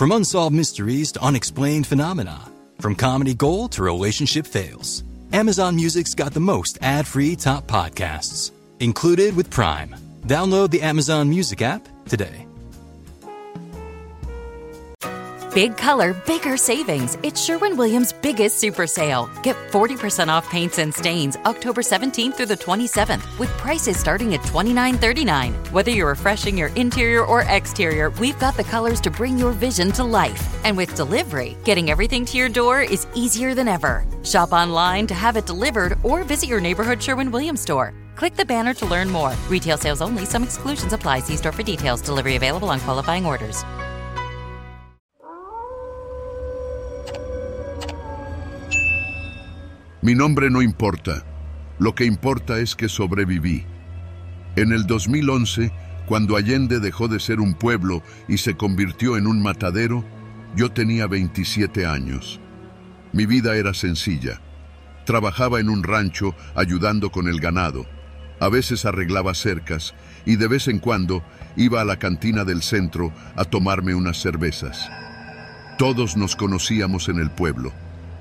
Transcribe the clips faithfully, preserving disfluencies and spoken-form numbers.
From unsolved mysteries to unexplained phenomena, from comedy gold to relationship fails, Amazon Music's got the most ad-free top podcasts, included with Prime. Download the Amazon Music app today. Big color, bigger savings. It's Sherwin-Williams' biggest super sale. Get forty percent off paints and stains October seventeenth through the twenty-seventh with prices starting at twenty-nine thirty-nine. Whether you're refreshing your interior or exterior, we've got the colors to bring your vision to life. And with delivery, getting everything to your door is easier than ever. Shop online to have it delivered or visit your neighborhood Sherwin-Williams store. Click the banner to learn more. Retail sales only. Some exclusions apply. See store for details. Delivery available on qualifying orders. Mi nombre no importa. Lo que importa es que sobreviví. En el dos mil once, cuando Allende dejó de ser un pueblo y se convirtió en un matadero, yo tenía veintisiete años. Mi vida era sencilla. Trabajaba en un rancho ayudando con el ganado. A veces arreglaba cercas y de vez en cuando iba a la cantina del centro a tomarme unas cervezas. Todos nos conocíamos en el pueblo.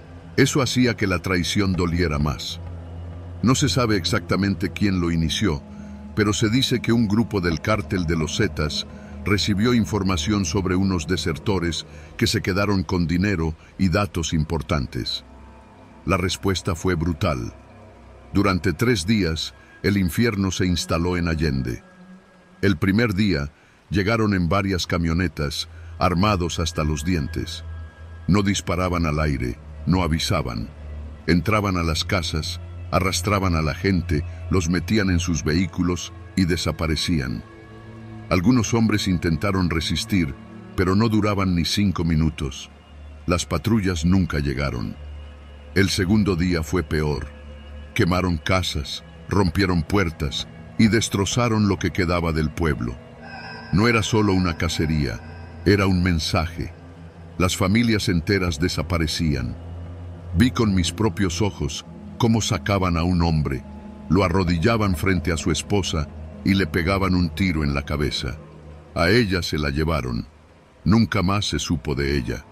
Eso hacía que la traición doliera más. No se sabe exactamente quién lo inició, pero se dice que un grupo del cártel de los Zetas recibió información sobre unos desertores que se quedaron con dinero y datos importantes. La respuesta fue brutal. Durante tres días, el infierno se instaló en Allende. El primer día, llegaron en varias camionetas, armados hasta los dientes. No disparaban al aire, no avisaban. Entraban a las casas, arrastraban a la gente, los metían en sus vehículos y desaparecían. Algunos hombres intentaron resistir, pero no duraban ni cinco minutos. Las patrullas nunca llegaron. El segundo día fue peor. Quemaron casas, rompieron puertas y destrozaron lo que quedaba del pueblo. No era solo una cacería, era un mensaje. Las familias enteras desaparecían. Vi con mis propios ojos cómo sacaban a un hombre, lo arrodillaban frente a su esposa y le pegaban un tiro en la cabeza. A ella se la llevaron. Nunca más se supo de ella.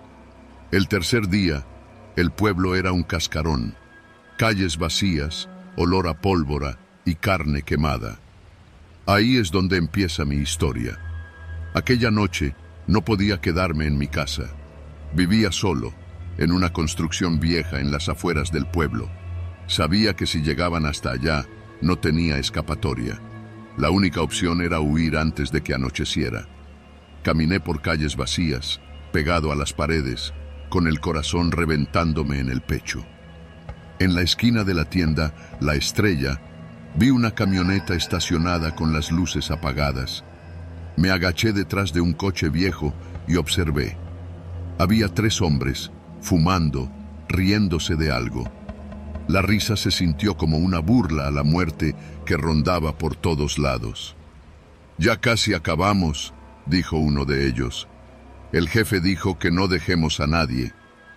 El tercer día, el pueblo era un cascarón. Calles vacías, olor a pólvora y carne quemada. Ahí es donde empieza mi historia. Aquella noche no podía quedarme en mi casa. Vivía solo, en una construcción vieja en las afueras del pueblo. Sabía que si llegaban hasta allá, no tenía escapatoria. La única opción era huir antes de que anocheciera. Caminé por calles vacías, pegado a las paredes, con el corazón reventándome en el pecho. En la esquina de la tienda, La Estrella, vi una camioneta estacionada con las luces apagadas. Me agaché detrás de un coche viejo y observé. Había tres hombres, fumando, riéndose de algo. La risa se sintió como una burla a la muerte que rondaba por todos lados. «Ya casi acabamos», dijo uno de ellos. «El jefe dijo que no dejemos a nadie».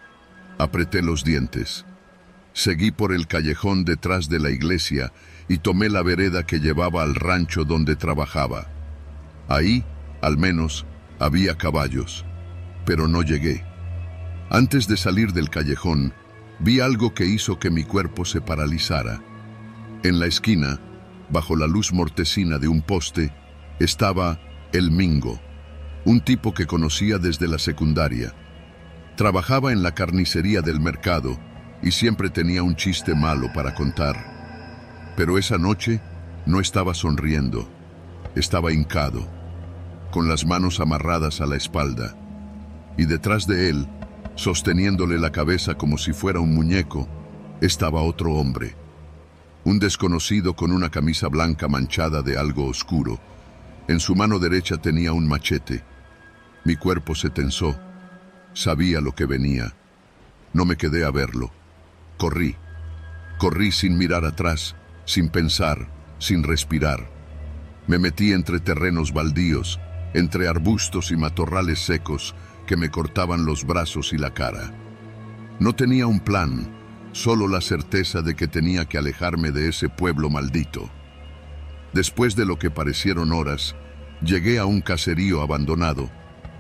Apreté los dientes. Seguí por el callejón detrás de la iglesia y tomé la vereda que llevaba al rancho donde trabajaba. Ahí, al menos, había caballos, pero no llegué. Antes de salir del callejón, vi algo que hizo que mi cuerpo se paralizara. En la esquina, bajo la luz mortecina de un poste, estaba el Mingo, un tipo que conocía desde la secundaria. Trabajaba en la carnicería del mercado y siempre tenía un chiste malo para contar. Pero esa noche no estaba sonriendo, estaba hincado, con las manos amarradas a la espalda, y detrás de él, sosteniéndole la cabeza como si fuera un muñeco, estaba otro hombre. Un desconocido con una camisa blanca manchada de algo oscuro. En su mano derecha tenía un machete. Mi cuerpo se tensó. Sabía lo que venía. No me quedé a verlo. Corrí. Corrí sin mirar atrás, sin pensar, sin respirar. Me metí entre terrenos baldíos, entre arbustos y matorrales secos que me cortaban los brazos y la cara. No tenía un plan, solo la certeza de que tenía que alejarme de ese pueblo maldito. Después de lo que parecieron horas, llegué a un caserío abandonado.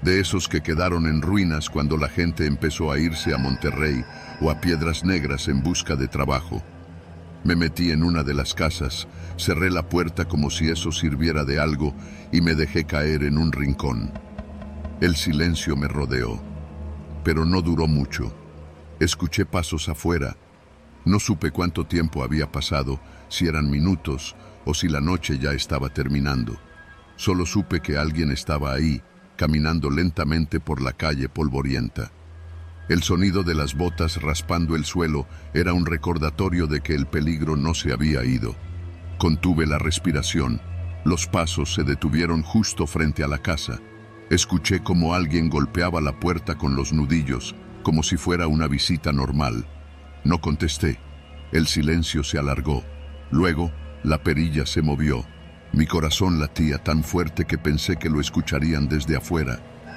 de esos que quedaron en ruinas cuando la gente empezó a irse a Monterrey o a Piedras Negras en busca de trabajo. Me metí en una de las casas, cerré la puerta como si eso sirviera de algo y me dejé caer en un rincón. El silencio me rodeó, pero no duró mucho. Escuché pasos afuera. No supe cuánto tiempo había pasado, si eran minutos o si la noche ya estaba terminando. Solo supe que alguien estaba ahí, caminando lentamente por la calle polvorienta. El sonido de las botas raspando el suelo era un recordatorio de que el peligro no se había ido. Contuve la respiración. Los pasos se detuvieron justo frente a la casa. Escuché como alguien golpeaba la puerta con los nudillos, como si fuera una visita normal. No contesté. El silencio se alargó. Luego, la perilla se movió. Mi corazón latía tan fuerte que pensé que lo escucharían desde afuera.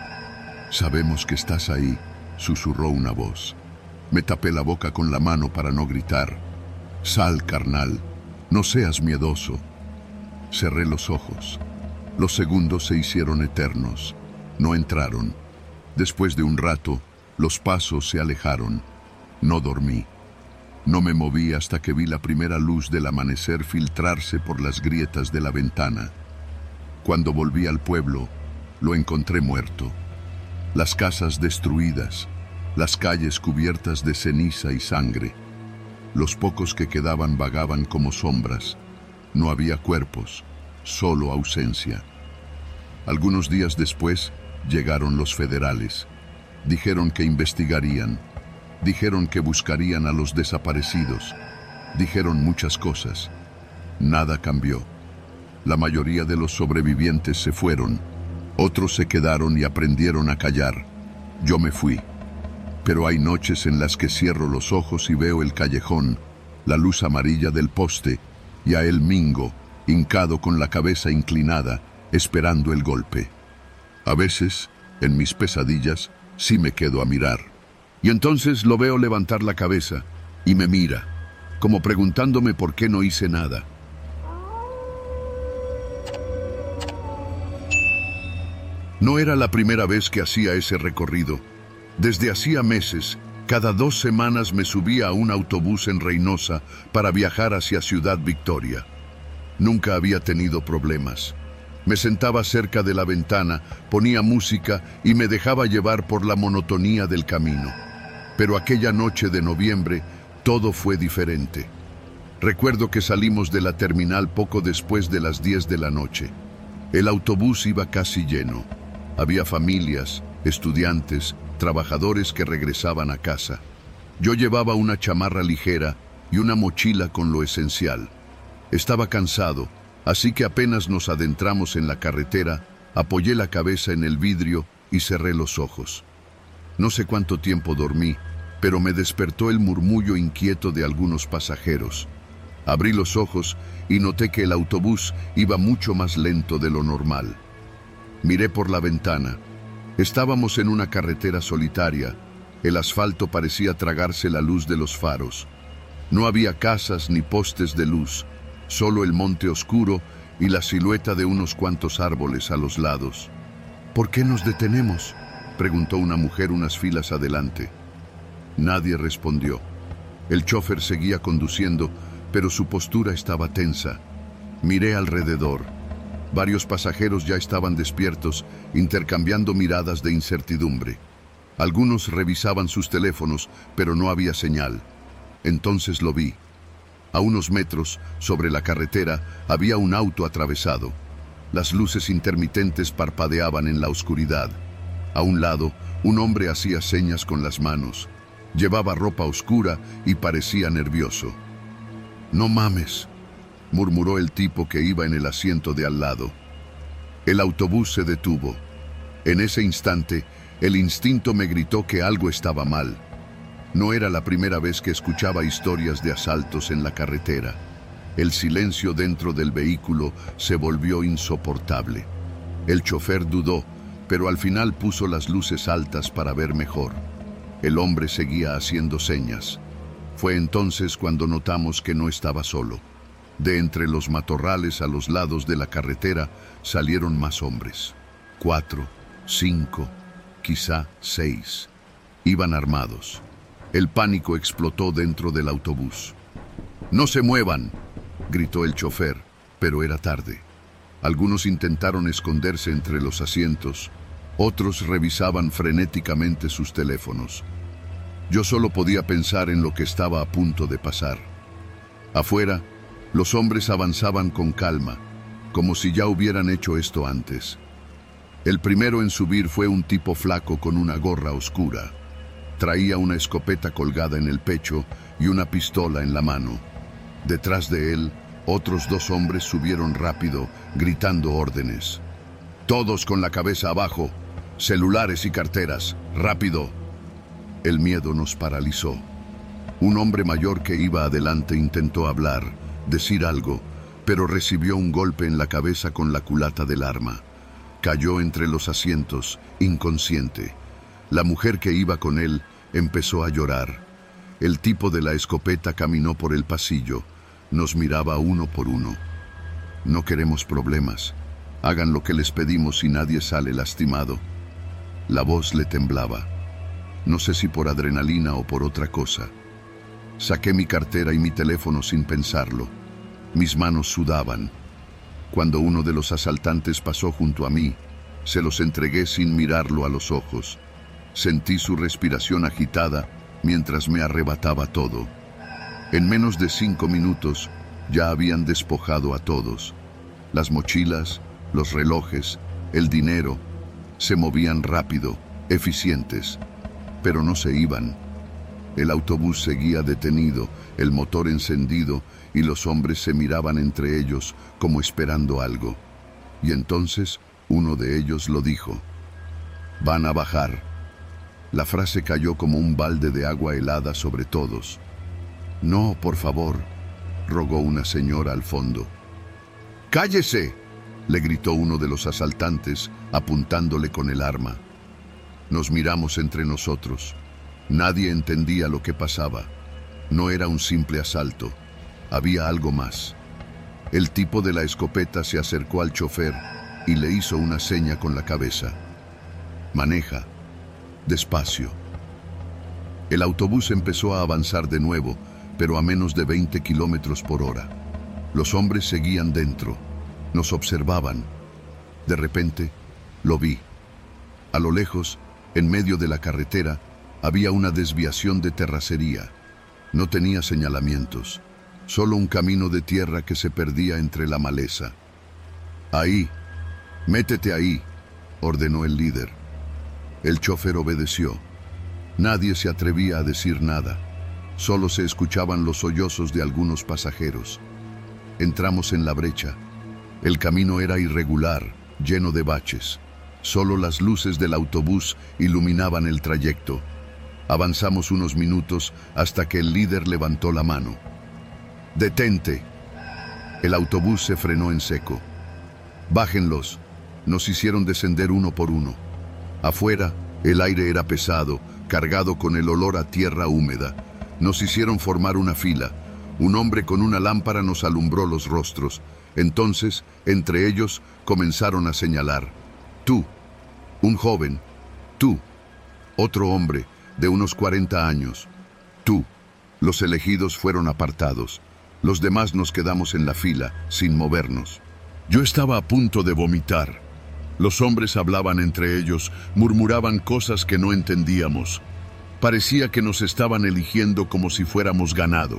«Sabemos que estás ahí», susurró una voz. Me tapé la boca con la mano para no gritar. «Sal, carnal, no seas miedoso». Cerré los ojos. Los segundos se hicieron eternos. No entraron. Después de un rato, los pasos se alejaron. No dormí. No me moví hasta que vi la primera luz del amanecer filtrarse por las grietas de la ventana. Cuando volví al pueblo, lo encontré muerto. Las casas destruidas, las calles cubiertas de ceniza y sangre. Los pocos que quedaban vagaban como sombras. No había cuerpos, solo ausencia. Algunos días después llegaron los federales. Dijeron que investigarían. Dijeron que buscarían a los desaparecidos. Dijeron muchas cosas. Nada cambió. La mayoría de los sobrevivientes se fueron. Otros se quedaron y aprendieron a callar. Yo me fui. Pero hay noches en las que cierro los ojos y veo el callejón, la luz amarilla del poste y a el Mingo, hincado con la cabeza inclinada, esperando el golpe. A veces, en mis pesadillas, sí me quedo a mirar. Y entonces lo veo levantar la cabeza y me mira, como preguntándome por qué no hice nada. No era la primera vez que hacía ese recorrido. Desde hacía meses, cada dos semanas me subía a un autobús en Reynosa para viajar hacia Ciudad Victoria. Nunca había tenido problemas. Me sentaba cerca de la ventana, ponía música y me dejaba llevar por la monotonía del camino. Pero aquella noche de noviembre, todo fue diferente. Recuerdo que salimos de la terminal poco después de las diez de la noche. El autobús iba casi lleno. Había familias, estudiantes, trabajadores que regresaban a casa. Yo llevaba una chamarra ligera y una mochila con lo esencial. Estaba cansado, así que apenas nos adentramos en la carretera, apoyé la cabeza en el vidrio y cerré los ojos. No sé cuánto tiempo dormí, pero me despertó el murmullo inquieto de algunos pasajeros. Abrí los ojos y noté que el autobús iba mucho más lento de lo normal. Miré por la ventana. Estábamos en una carretera solitaria. El asfalto parecía tragarse la luz de los faros. No había casas ni postes de luz, solo el monte oscuro y la silueta de unos cuantos árboles a los lados. «¿Por qué nos detenemos?», preguntó una mujer unas filas adelante. Nadie respondió. El chofer seguía conduciendo, pero su postura estaba tensa. Miré alrededor. Varios pasajeros ya estaban despiertos, intercambiando miradas de incertidumbre. Algunos revisaban sus teléfonos, pero no había señal. Entonces lo vi. A unos metros, sobre la carretera, había un auto atravesado. Las luces intermitentes parpadeaban en la oscuridad. A un lado, un hombre hacía señas con las manos. Llevaba ropa oscura y parecía nervioso. «No mames», murmuró el tipo que iba en el asiento de al lado. El autobús se detuvo. En ese instante, el instinto me gritó que algo estaba mal. No era la primera vez que escuchaba historias de asaltos en la carretera. El silencio dentro del vehículo se volvió insoportable. El chofer dudó, pero al final puso las luces altas para ver mejor. El hombre seguía haciendo señas. Fue entonces cuando notamos que no estaba solo. De entre los matorrales a los lados de la carretera salieron más hombres. Cuatro, cinco, quizá seis. Iban armados. El pánico explotó dentro del autobús. ¡No se muevan!, gritó el chofer, pero era tarde. Algunos intentaron esconderse entre los asientos, otros revisaban frenéticamente sus teléfonos. Yo solo podía pensar en lo que estaba a punto de pasar. Afuera, los hombres avanzaban con calma, como si ya hubieran hecho esto antes. El primero en subir fue un tipo flaco con una gorra oscura. Traía una escopeta colgada en el pecho y una pistola en la mano. Detrás de él, otros dos hombres subieron rápido, gritando órdenes. «Todos con la cabeza abajo, celulares y carteras, rápido». El miedo nos paralizó. Un hombre mayor que iba adelante intentó hablar, decir algo, pero recibió un golpe en la cabeza con la culata del arma. Cayó entre los asientos, inconsciente. La mujer que iba con él empezó a llorar. El tipo de la escopeta caminó por el pasillo. Nos miraba uno por uno. «No queremos problemas. Hagan lo que les pedimos y nadie sale lastimado». La voz le temblaba. No sé si por adrenalina o por otra cosa. Saqué mi cartera y mi teléfono sin pensarlo. Mis manos sudaban. Cuando uno de los asaltantes pasó junto a mí, se los entregué sin mirarlo a los ojos. Sentí su respiración agitada mientras me arrebataba todo. En menos de cinco minutos ya habían despojado a todos. Las mochilas, los relojes, el dinero, se movían rápido, eficientes, pero no se iban. El autobús seguía detenido, el motor encendido, y los hombres se miraban entre ellos como esperando algo. Y entonces uno de ellos lo dijo: «Van a bajar». La frase cayó como un balde de agua helada sobre todos. «No, por favor», rogó una señora al fondo. «¡Cállese!», le gritó uno de los asaltantes, apuntándole con el arma. Nos miramos entre nosotros. Nadie entendía lo que pasaba. No era un simple asalto. Había algo más. El tipo de la escopeta se acercó al chofer y le hizo una seña con la cabeza. «Maneja. Despacio». El autobús empezó a avanzar de nuevo, pero a menos de veinte kilómetros por hora. Los hombres seguían dentro. Nos observaban. De repente, lo vi. A lo lejos, en medio de la carretera, había una desviación de terracería. No tenía señalamientos, solo un camino de tierra que se perdía entre la maleza. «Ahí, métete ahí», ordenó el líder. El chofer obedeció. Nadie se atrevía a decir nada. Solo se escuchaban los sollozos de algunos pasajeros. Entramos en la brecha. El camino era irregular, lleno de baches. Solo las luces del autobús iluminaban el trayecto. Avanzamos unos minutos hasta que el líder levantó la mano. «Detente». El autobús se frenó en seco. «Bájenlos». Nos hicieron descender uno por uno. Afuera, el aire era pesado, cargado con el olor a tierra húmeda. Nos hicieron formar una fila. Un hombre con una lámpara nos alumbró los rostros. Entonces, entre ellos, comenzaron a señalar. «Tú». Un joven. «Tú». Otro hombre, de unos cuarenta años. «Tú». Los elegidos fueron apartados. Los demás nos quedamos en la fila, sin movernos. Yo estaba a punto de vomitar. Los hombres hablaban entre ellos, murmuraban cosas que no entendíamos. Parecía que nos estaban eligiendo como si fuéramos ganado.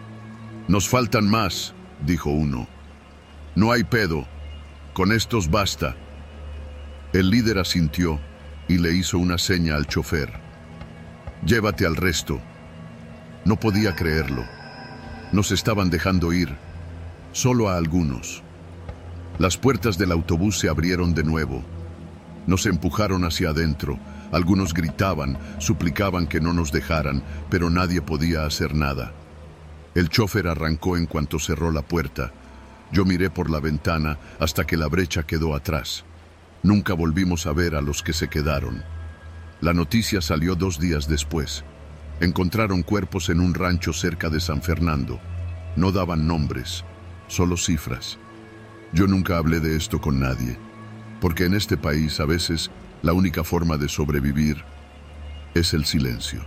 «Nos faltan más», dijo uno. «No hay pedo. Con estos basta». El líder asintió y le hizo una seña al chofer. «Llévate al resto». No podía creerlo. Nos estaban dejando ir, solo a algunos. Las puertas del autobús se abrieron de nuevo. Nos empujaron hacia adentro. Algunos gritaban, suplicaban que no nos dejaran, pero nadie podía hacer nada. El chofer arrancó en cuanto cerró la puerta. Yo miré por la ventana hasta que la brecha quedó atrás. Nunca volvimos a ver a los que se quedaron. La noticia salió dos días después. Encontraron cuerpos en un rancho cerca de San Fernando. No daban nombres, solo cifras. Yo nunca hablé de esto con nadie, porque en este país a veces La única forma de sobrevivir es el silencio.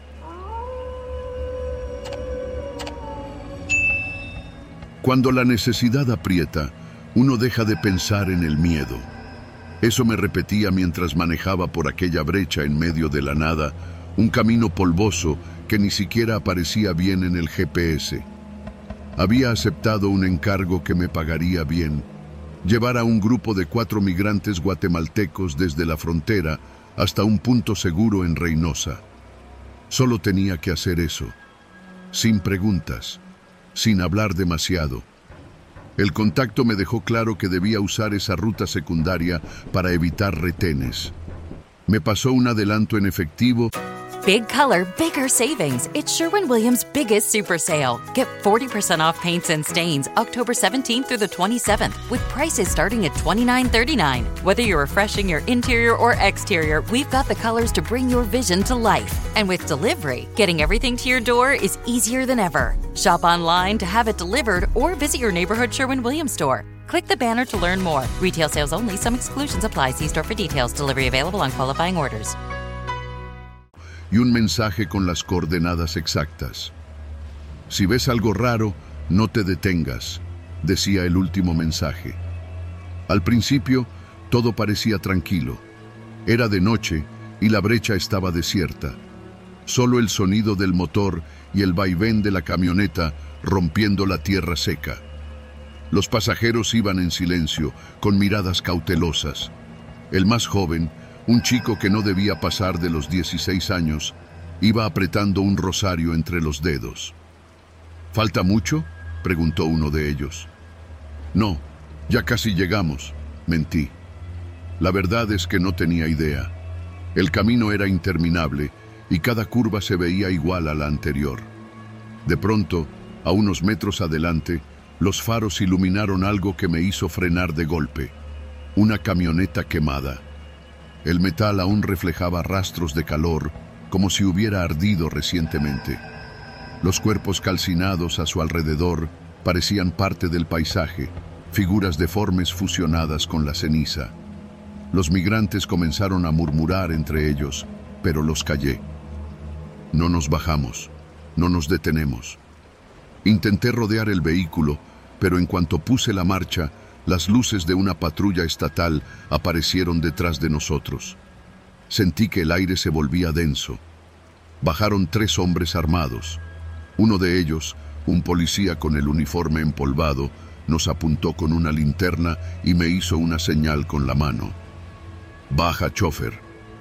Cuando la necesidad aprieta, uno deja de pensar en el miedo. Eso me repetía mientras manejaba por aquella brecha en medio de la nada, un camino polvoso que ni siquiera aparecía bien en el G P S. Había aceptado un encargo que me pagaría bien, llevar a un grupo de cuatro migrantes guatemaltecos desde la frontera hasta un punto seguro en Reynosa. Solo tenía que hacer eso, sin preguntas, sin hablar demasiado. El contacto me dejó claro que debía usar esa ruta secundaria para evitar retenes. Me pasó un adelanto en efectivo. Big color, bigger savings. It's Sherwin-Williams' biggest super sale. Get forty percent off paints and stains October seventeenth through the twenty-seventh with prices starting at twenty-nine thirty-nine. Whether you're refreshing your interior or exterior, we've got the colors to bring your vision to life. And with delivery, getting everything to your door is easier than ever. Shop online to have it delivered or visit your neighborhood Sherwin-Williams store. Click the banner to learn more. Retail sales only. Some exclusions apply. See store for details. Delivery available on qualifying orders. Y un mensaje con las coordenadas exactas. Si ves algo raro, no te detengas, decía el último mensaje. Al principio, todo parecía tranquilo. Era de noche y la brecha estaba desierta. Solo el sonido del motor y el vaivén de la camioneta rompiendo la tierra seca. Los pasajeros iban en silencio, con miradas cautelosas. El más joven, un chico que no debía pasar de los dieciséis años, iba apretando un rosario entre los dedos. ¿Falta mucho?, preguntó uno de ellos. No, ya casi llegamos, mentí. La verdad es que no tenía idea. El camino era interminable y cada curva se veía igual a la anterior. De pronto, a unos metros adelante, los faros iluminaron algo que me hizo frenar de golpe. Una camioneta quemada. El metal aún reflejaba rastros de calor, como si hubiera ardido recientemente. Los cuerpos calcinados a su alrededor parecían parte del paisaje, figuras deformes fusionadas con la ceniza. Los migrantes comenzaron a murmurar entre ellos, pero los callé. No nos bajamos, no nos detenemos. Intenté rodear el vehículo, pero en cuanto puse la marcha, las luces de una patrulla estatal aparecieron detrás de nosotros. Sentí que el aire se volvía denso. Bajaron tres hombres armados. Uno de ellos, un policía con el uniforme empolvado, nos apuntó con una linterna y me hizo una señal con la mano. «Baja, chofer».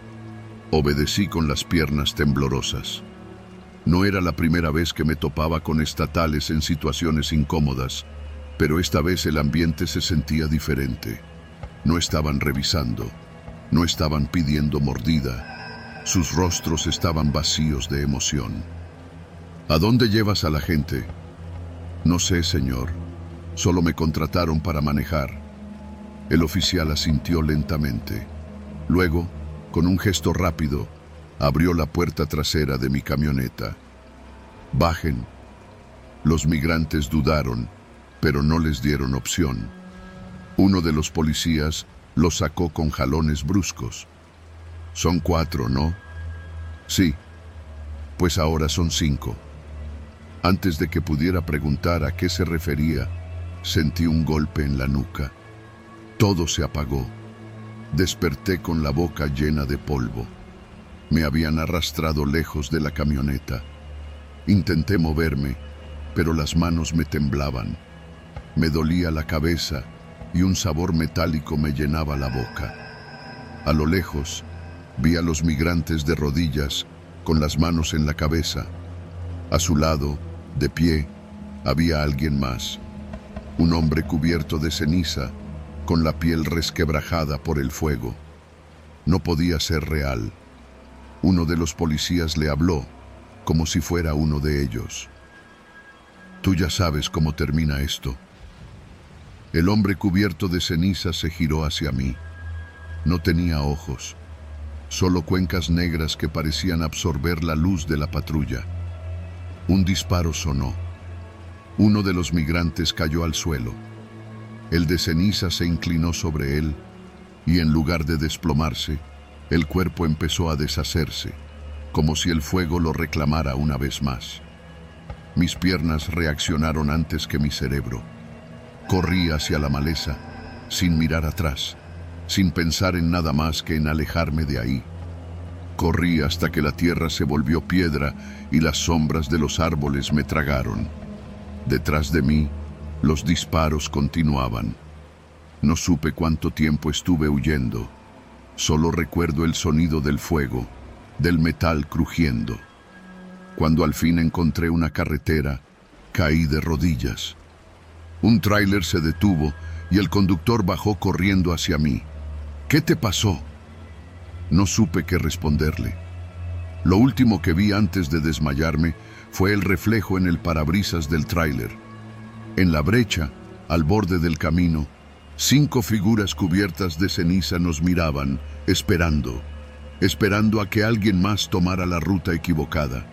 Obedecí con las piernas temblorosas. No era la primera vez que me topaba con estatales en situaciones incómodas, pero esta vez el ambiente se sentía diferente. No estaban revisando, no estaban pidiendo mordida. Sus rostros estaban vacíos de emoción. ¿A dónde llevas a la gente? No sé, señor. Solo me contrataron para manejar. El oficial asintió lentamente. Luego, con un gesto rápido, abrió la puerta trasera de mi camioneta. Bajen. Los migrantes dudaron, pero no les dieron opción. Uno de los policías los sacó con jalones bruscos. Son cuatro, ¿no? Sí. Pues ahora son cinco. Antes de que pudiera preguntar a qué se refería, sentí un golpe en la nuca. Todo se apagó. Desperté con la boca llena de polvo. Me habían arrastrado lejos de la camioneta. Intenté moverme, pero las manos me temblaban. Me dolía la cabeza y un sabor metálico me llenaba la boca. A lo lejos, vi a los migrantes de rodillas, con las manos en la cabeza. A su lado, de pie, había alguien más. Un hombre cubierto de ceniza, con la piel resquebrajada por el fuego. No podía ser real. Uno de los policías le habló, como si fuera uno de ellos. Tú ya sabes cómo termina esto. El hombre cubierto de ceniza se giró hacia mí. No tenía ojos, solo cuencas negras que parecían absorber la luz de la patrulla. Un disparo sonó. Uno de los migrantes cayó al suelo. El de ceniza se inclinó sobre él y en lugar de desplomarse, El cuerpo empezó a deshacerse, como si el fuego lo reclamara una vez más. Mis piernas reaccionaron antes que mi cerebro. Corrí hacia la maleza, sin mirar atrás, sin pensar en nada más que en alejarme de ahí. Corrí hasta que la tierra se volvió piedra y las sombras de los árboles me tragaron. Detrás de mí, los disparos continuaban. No supe cuánto tiempo estuve huyendo. Solo recuerdo el sonido del fuego, del metal crujiendo. Cuando al fin encontré una carretera, caí de rodillas. Un tráiler se detuvo y el conductor bajó corriendo hacia mí. ¿Qué te pasó? No supe qué responderle. Lo último que vi antes de desmayarme fue el reflejo en el parabrisas del tráiler. En la brecha, al borde del camino, cinco figuras cubiertas de ceniza nos miraban, esperando, esperando a que alguien más tomara la ruta equivocada.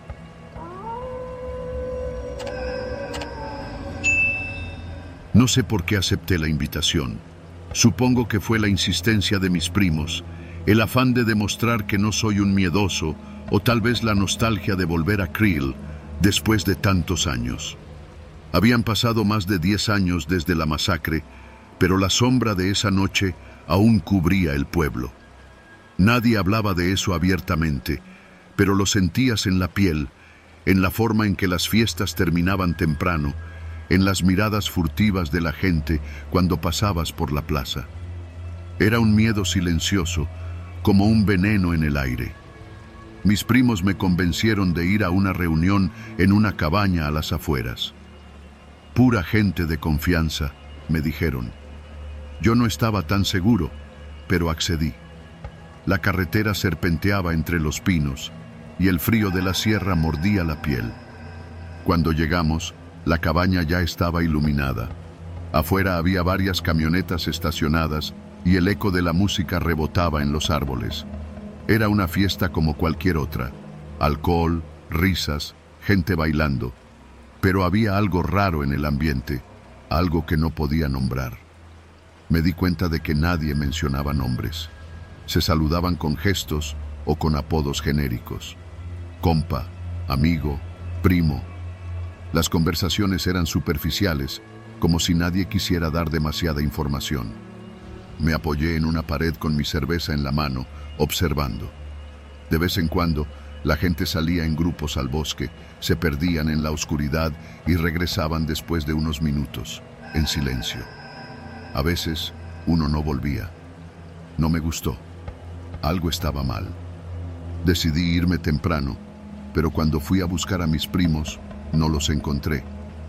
No sé por qué acepté la invitación. Supongo que fue la insistencia de mis primos, el afán de demostrar que no soy un miedoso, o tal vez la nostalgia de volver a Creel después de tantos años. Habían pasado más de diez años desde la masacre, pero la sombra de esa noche aún cubría el pueblo. Nadie hablaba de eso abiertamente, pero lo sentías en la piel, en la forma en que las fiestas terminaban temprano, en las miradas furtivas de la gente cuando pasabas por la plaza. Era un miedo silencioso, como un veneno en el aire. Mis primos me convencieron de ir a una reunión en una cabaña a las afueras. Pura gente de confianza, me dijeron. Yo no estaba tan seguro, pero accedí. La carretera serpenteaba entre los pinos y el frío de la sierra mordía la piel. Cuando llegamos, la cabaña ya estaba iluminada. Afuera había varias camionetas estacionadas y el eco de la música rebotaba en los árboles. Era una fiesta como cualquier otra. Alcohol, risas, gente bailando. Pero había algo raro en el ambiente, algo que no podía nombrar. Me di cuenta de que nadie mencionaba nombres. Se saludaban con gestos o con apodos genéricos. Compa, amigo, primo. Las conversaciones eran superficiales, como si nadie quisiera dar demasiada información. Me apoyé en una pared con mi cerveza en la mano, observando. De vez en cuando, la gente salía en grupos al bosque, se perdían en la oscuridad y regresaban después de unos minutos, en silencio. A veces, uno no volvía. No me gustó. Algo estaba mal. Decidí irme temprano, pero cuando fui a buscar a mis primos, no los encontré.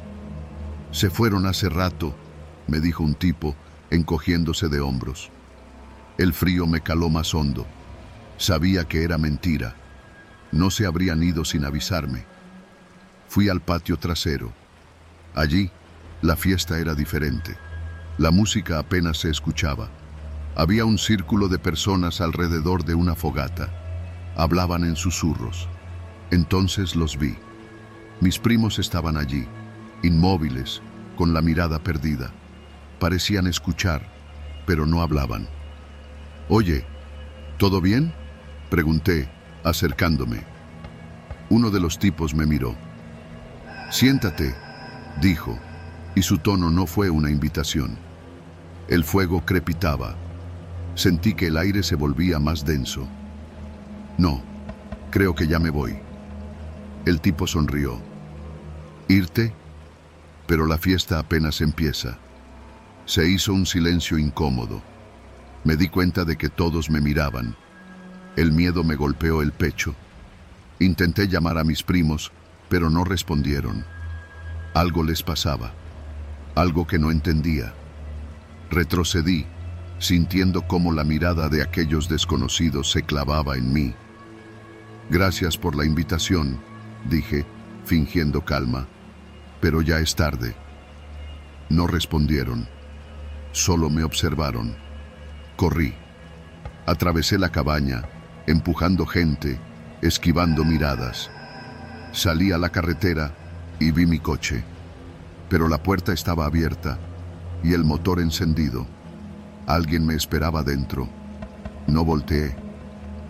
Se fueron hace rato, me dijo un tipo, encogiéndose de hombros. El frío me caló más hondo. Sabía que era mentira. No se habrían ido sin avisarme. Fui al patio trasero. Allí, la fiesta era diferente. La música apenas se escuchaba. Había un círculo de personas alrededor de una fogata. Hablaban en susurros. Entonces los vi. Mis primos estaban allí, inmóviles, con la mirada perdida. Parecían escuchar, pero no hablaban. «Oye, ¿todo bien?», pregunté, acercándome. Uno de los tipos me miró. «Siéntate», dijo, y su tono no fue una invitación. El fuego crepitaba. Sentí que el aire se volvía más denso. «No, creo que ya me voy». El tipo sonrió. «¿Irte? Pero la fiesta apenas empieza». Se hizo un silencio incómodo. Me di cuenta de que todos me miraban. El miedo me golpeó el pecho. Intenté llamar a mis primos, pero no respondieron. Algo les pasaba, algo que no entendía. Retrocedí, sintiendo cómo la mirada de aquellos desconocidos se clavaba en mí. «Gracias por la invitación», dije, fingiendo calma, «pero ya es tarde». No respondieron, solo me observaron. Corrí. Atravesé la cabaña, empujando gente, esquivando miradas. Salí a la carretera y vi mi coche, pero la puerta estaba abierta y el motor encendido. Alguien me esperaba dentro. No volteé.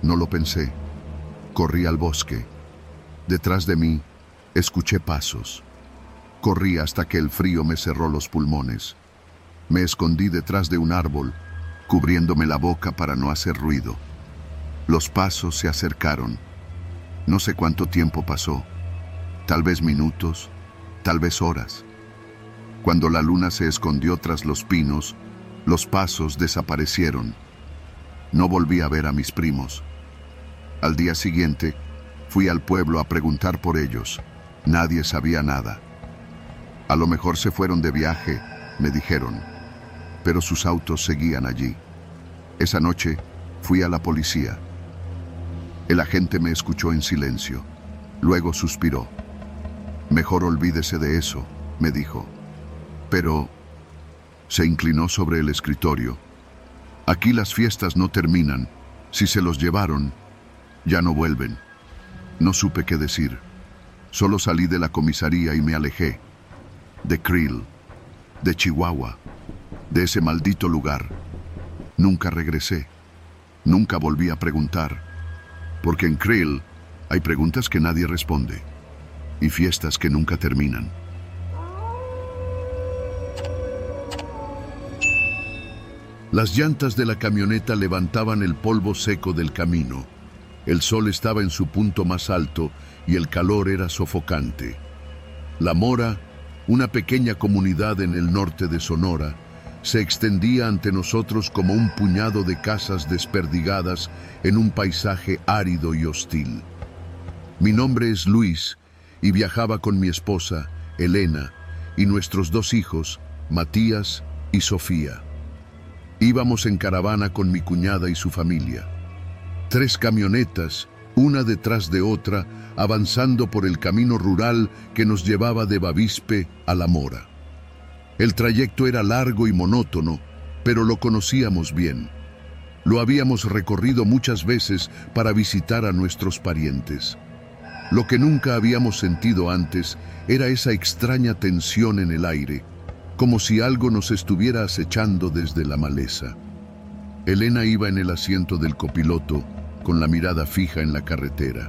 No lo pensé. Corrí al bosque. Detrás de mí, escuché pasos. Corrí hasta que el frío me cerró los pulmones. Me escondí detrás de un árbol, cubriéndome la boca para no hacer ruido. Los pasos se acercaron. No sé cuánto tiempo pasó. Tal vez minutos, tal vez horas. Cuando la luna se escondió tras los pinos, los pasos desaparecieron. No volví a ver a mis primos. Al día siguiente, fui al pueblo a preguntar por ellos. Nadie sabía nada. A lo mejor se fueron de viaje, me dijeron, pero sus autos seguían allí. Esa noche, fui a la policía. El agente me escuchó en silencio. Luego suspiró. Mejor olvídese de eso, me dijo. Pero se inclinó sobre el escritorio. Aquí las fiestas no terminan. Si se los llevaron, ya no vuelven. No supe qué decir. Solo salí de la comisaría y me alejé. De Creel, de Chihuahua, de ese maldito lugar. Nunca regresé. Nunca volví a preguntar. Porque en Creel hay preguntas que nadie responde. Y fiestas que nunca terminan. Las llantas de la camioneta levantaban el polvo seco del camino. El sol estaba en su punto más alto y el calor era sofocante. La Mora, una pequeña comunidad en el norte de Sonora, se extendía ante nosotros como un puñado de casas desperdigadas en un paisaje árido y hostil. Mi nombre es Luis y viajaba con mi esposa, Elena, y nuestros dos hijos, Matías y Sofía. Íbamos en caravana con mi cuñada y su familia. Tres camionetas, una detrás de otra, avanzando por el camino rural que nos llevaba de Bavispe a La Mora. El trayecto era largo y monótono, pero lo conocíamos bien. Lo habíamos recorrido muchas veces para visitar a nuestros parientes. Lo que nunca habíamos sentido antes era esa extraña tensión en el aire, como si algo nos estuviera acechando desde la maleza. Elena iba en el asiento del copiloto, con la mirada fija en la carretera.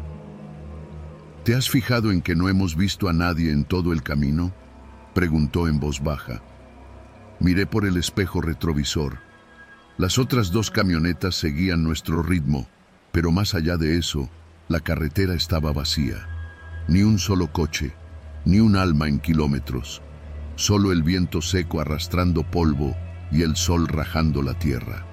¿Te has fijado en que no hemos visto a nadie en todo el camino?, preguntó en voz baja. Miré por el espejo retrovisor. Las otras dos camionetas seguían nuestro ritmo, pero más allá de eso, la carretera estaba vacía. Ni un solo coche, ni un alma en kilómetros. Solo el viento seco arrastrando polvo y el sol rajando la tierra.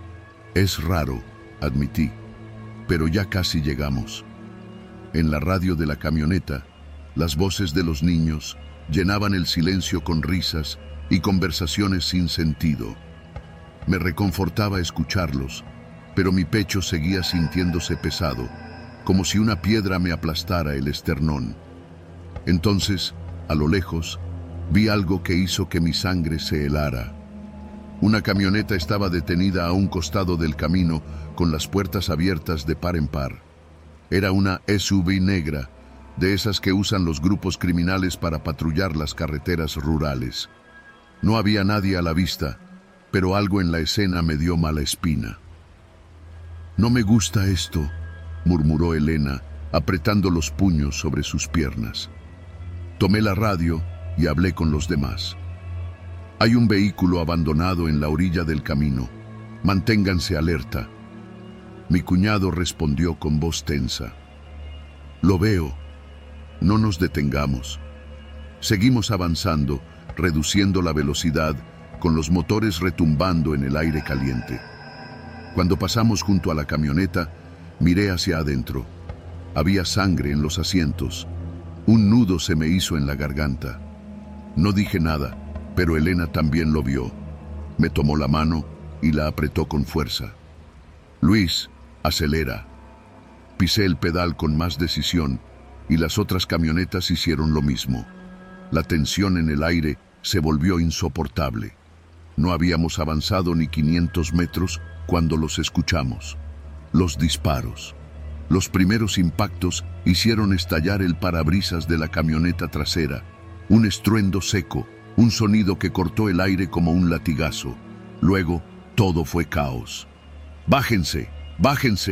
Es raro, admití, pero ya casi llegamos. En la radio de la camioneta, las voces de los niños llenaban el silencio con risas y conversaciones sin sentido. Me reconfortaba escucharlos, pero mi pecho seguía sintiéndose pesado, como si una piedra me aplastara el esternón. Entonces, a lo lejos, vi algo que hizo que mi sangre se helara. Una camioneta estaba detenida a un costado del camino, con las puertas abiertas de par en par. Era una S U V negra, de esas que usan los grupos criminales para patrullar las carreteras rurales. No había nadie a la vista, pero algo en la escena me dio mala espina. «No me gusta esto», murmuró Elena, apretando los puños sobre sus piernas. Tomé la radio y hablé con los demás. «Hay un vehículo abandonado en la orilla del camino. Manténganse alerta». Mi cuñado respondió con voz tensa. «Lo veo. No nos detengamos». Seguimos avanzando, reduciendo la velocidad, con los motores retumbando en el aire caliente. Cuando pasamos junto a la camioneta, miré hacia adentro. Había sangre en los asientos. Un nudo se me hizo en la garganta. No dije nada, pero Elena también lo vio. Me tomó la mano y la apretó con fuerza. «Luis, acelera». Pisé el pedal con más decisión y las otras camionetas hicieron lo mismo. La tensión en el aire se volvió insoportable. No habíamos avanzado ni quinientos metros cuando los escuchamos. Los disparos. Los primeros impactos hicieron estallar el parabrisas de la camioneta trasera. Un estruendo seco, un sonido que cortó el aire como un latigazo. Luego, todo fue caos. «¡Bájense! ¡Bájense!»,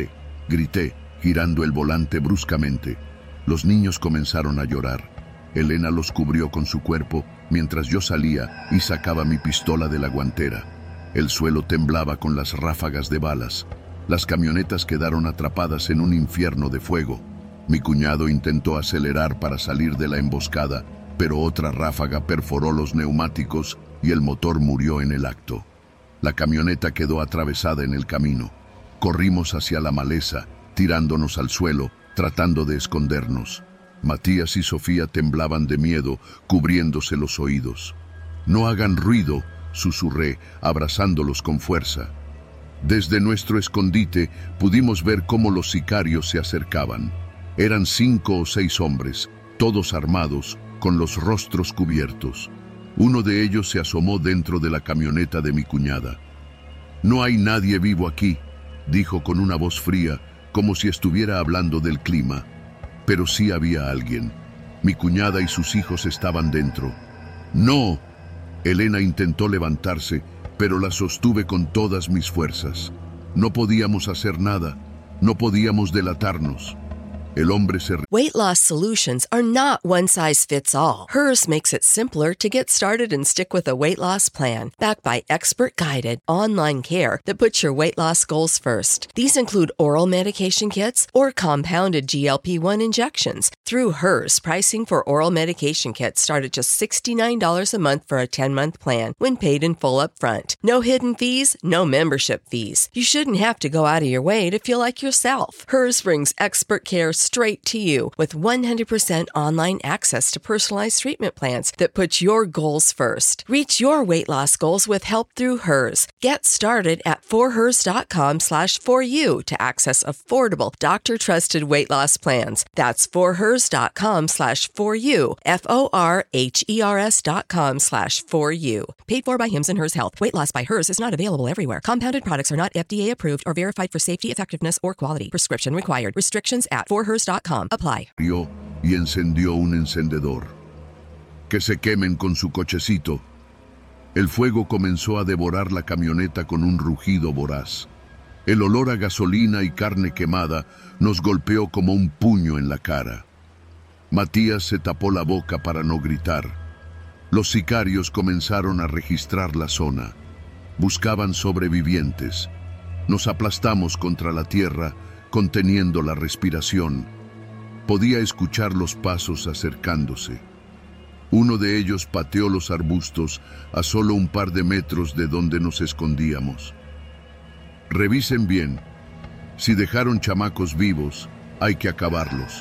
grité, girando el volante bruscamente. Los niños comenzaron a llorar. Elena los cubrió con su cuerpo mientras yo salía y sacaba mi pistola de la guantera. El suelo temblaba con las ráfagas de balas. Las camionetas quedaron atrapadas en un infierno de fuego. Mi cuñado intentó acelerar para salir de la emboscada, pero otra ráfaga perforó los neumáticos y el motor murió en el acto. La camioneta quedó atravesada en el camino. Corrimos hacia la maleza, tirándonos al suelo, tratando de escondernos. Matías y Sofía temblaban de miedo, cubriéndose los oídos. «No hagan ruido», susurré, abrazándolos con fuerza. Desde nuestro escondite pudimos ver cómo los sicarios se acercaban. Eran cinco o seis hombres, todos armados, con los rostros cubiertos. Uno de ellos se asomó dentro de la camioneta de mi cuñada. «No hay nadie vivo aquí», dijo con una voz fría, como si estuviera hablando del clima. Pero sí había alguien. Mi cuñada y sus hijos estaban dentro. «¡No!». Elena intentó levantarse, pero la sostuve con todas mis fuerzas. No podíamos hacer nada. No podíamos delatarnos. El hombre se... Weight loss solutions are not one size fits all. Hers makes it simpler to get started and stick with a weight loss plan, backed by expert-guided online care that puts your weight loss goals first. These include oral medication kits or compounded G L P one injections. Through Hers, pricing for oral medication kits start at just sixty-nine dollars a month for a ten-month plan when paid in full upfront. No hidden fees, no membership fees. You shouldn't have to go out of your way to feel like yourself. Hers brings expert care straight to you with one hundred percent online access to personalized treatment plans that put your goals first. Reach your weight loss goals with help through Hers. Get started at forhers.com slash for you to access affordable, doctor-trusted weight loss plans. That's forhers.com slash for you, F O R H E R S dot com slash for you. Paid for by Hims and Hers Health. Weight loss by Hers is not available everywhere. Compounded products are not F D A approved or verified for safety, effectiveness, or quality. Prescription required. Restrictions at forhers dot com. Apply. Y encendió un encendedor. «Que se quemen con su cochecito». El fuego comenzó a devorar la camioneta con un rugido voraz. El olor a gasolina y carne quemada nos golpeó como un puño en la cara. Matías se tapó la boca para no gritar. Los sicarios comenzaron a registrar la zona. Buscaban sobrevivientes. Nos aplastamos contra la tierra, conteniendo la respiración. Podía escuchar los pasos acercándose. Uno de ellos pateó los arbustos a solo un par de metros de donde nos escondíamos. «Revisen bien. Si dejaron chamacos vivos, hay que acabarlos».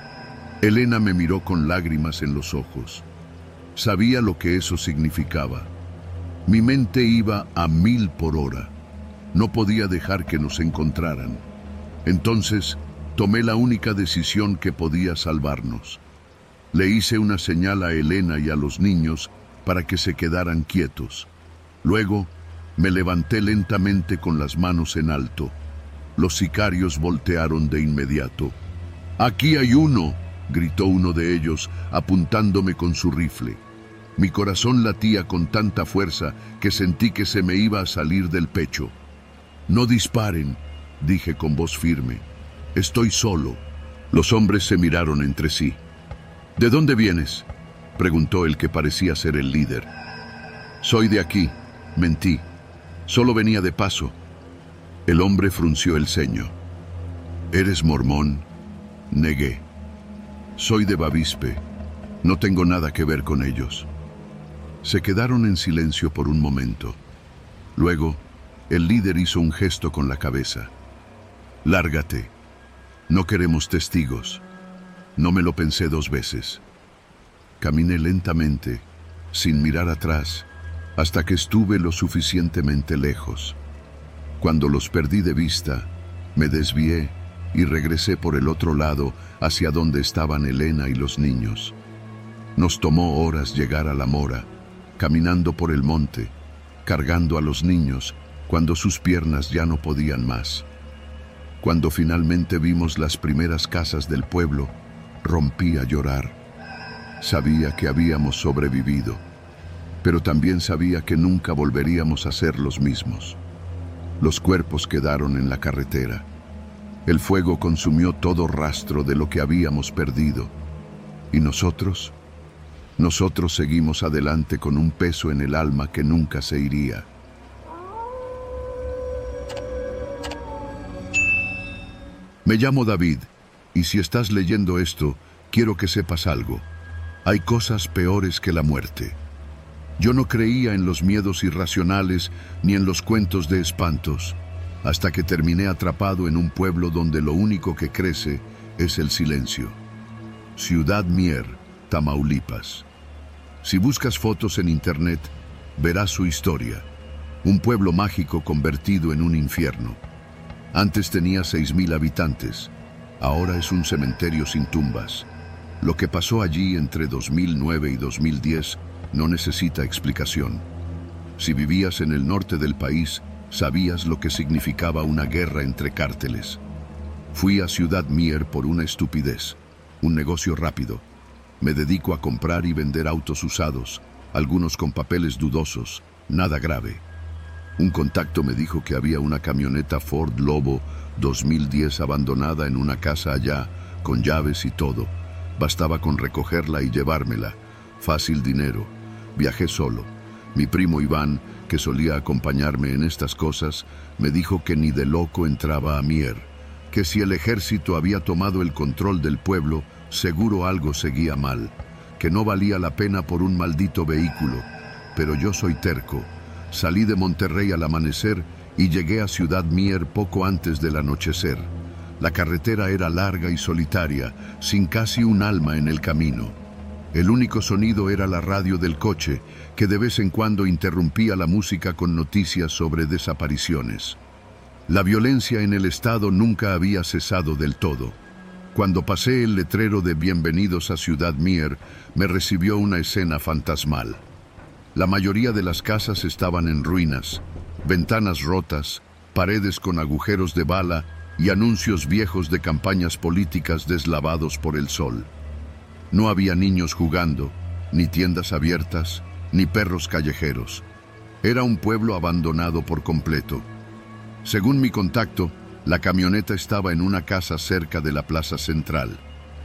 Elena me miró con lágrimas en los ojos. Sabía lo que eso significaba. Mi mente iba a mil por hora. No podía dejar que nos encontraran. Entonces, tomé la única decisión que podía salvarnos. Le hice una señal a Elena y a los niños para que se quedaran quietos. Luego, me levanté lentamente con las manos en alto. Los sicarios voltearon de inmediato. «¡Aquí hay uno!», gritó uno de ellos, apuntándome con su rifle. Mi corazón latía con tanta fuerza que sentí que se me iba a salir del pecho. «No disparen», dije con voz firme. «Estoy solo». Los hombres se miraron entre sí. «¿De dónde vienes?», preguntó el que parecía ser el líder. «Soy de aquí», mentí. «Solo venía de paso». El hombre frunció el ceño. «¿Eres mormón?», negué. «Soy de Bavispe. No tengo nada que ver con ellos». Se quedaron en silencio por un momento. Luego, el líder hizo un gesto con la cabeza. «Lárgate. No queremos testigos». No me lo pensé dos veces. Caminé lentamente, sin mirar atrás, hasta que estuve lo suficientemente lejos. Cuando los perdí de vista, me desvié y regresé por el otro lado hacia donde estaban Elena y los niños. Nos tomó horas llegar a la mora, caminando por el monte, cargando a los niños cuando sus piernas ya no podían más. Cuando finalmente vimos las primeras casas del pueblo, rompí a llorar. Sabía que habíamos sobrevivido, pero también sabía que nunca volveríamos a ser los mismos. Los cuerpos quedaron en la carretera. El fuego consumió todo rastro de lo que habíamos perdido. ¿Y nosotros? Nosotros seguimos adelante con un peso en el alma que nunca se iría. Me llamo David, y si estás leyendo esto, quiero que sepas algo. Hay cosas peores que la muerte. Yo no creía en los miedos irracionales ni en los cuentos de espantos, hasta que terminé atrapado en un pueblo donde lo único que crece es el silencio. Ciudad Mier, Tamaulipas. Si buscas fotos en internet, verás su historia. Un pueblo mágico convertido en un infierno. Antes tenía seis mil habitantes. Ahora es un cementerio sin tumbas. Lo que pasó allí entre dos mil nueve y dos mil diez no necesita explicación. Si vivías en el norte del país, sabías lo que significaba una guerra entre cárteles. Fui a Ciudad Mier por una estupidez, un negocio rápido. Me dedico a comprar y vender autos usados, algunos con papeles dudosos, nada grave. Un contacto me dijo que había una camioneta Ford Lobo dos mil diez abandonada en una casa allá, con llaves y todo. Bastaba con recogerla y llevármela. Fácil dinero. Viajé solo. Mi primo Iván, que solía acompañarme en estas cosas, me dijo que ni de loco entraba a Mier, que si el ejército había tomado el control del pueblo, seguro algo seguía mal, que no valía la pena por un maldito vehículo. Pero yo soy terco. Salí de Monterrey al amanecer y llegué a Ciudad Mier poco antes del anochecer. La carretera era larga y solitaria, sin casi un alma en el camino. El único sonido era la radio del coche, que de vez en cuando interrumpía la música con noticias sobre desapariciones. La violencia en el estado nunca había cesado del todo. Cuando pasé el letrero de Bienvenidos a Ciudad Mier, me recibió una escena fantasmal. La mayoría de las casas estaban en ruinas, ventanas rotas, paredes con agujeros de bala y anuncios viejos de campañas políticas deslavados por el sol. No había niños jugando, ni tiendas abiertas, ni perros callejeros. Era un pueblo abandonado por completo. Según mi contacto, la camioneta estaba en una casa cerca de la plaza central.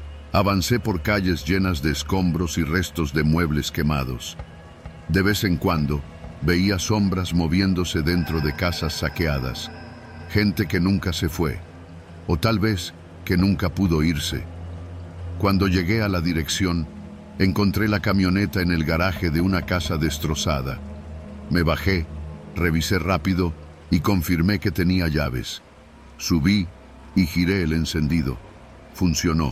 Avancé por calles llenas de escombros y restos de muebles quemados. De vez en cuando, veía sombras moviéndose dentro de casas saqueadas. Gente que nunca se fue, o tal vez que nunca pudo irse. Cuando llegué a la dirección, encontré la camioneta en el garaje de una casa destrozada. Me bajé, revisé rápido y confirmé que tenía llaves. Subí y giré el encendido. Funcionó.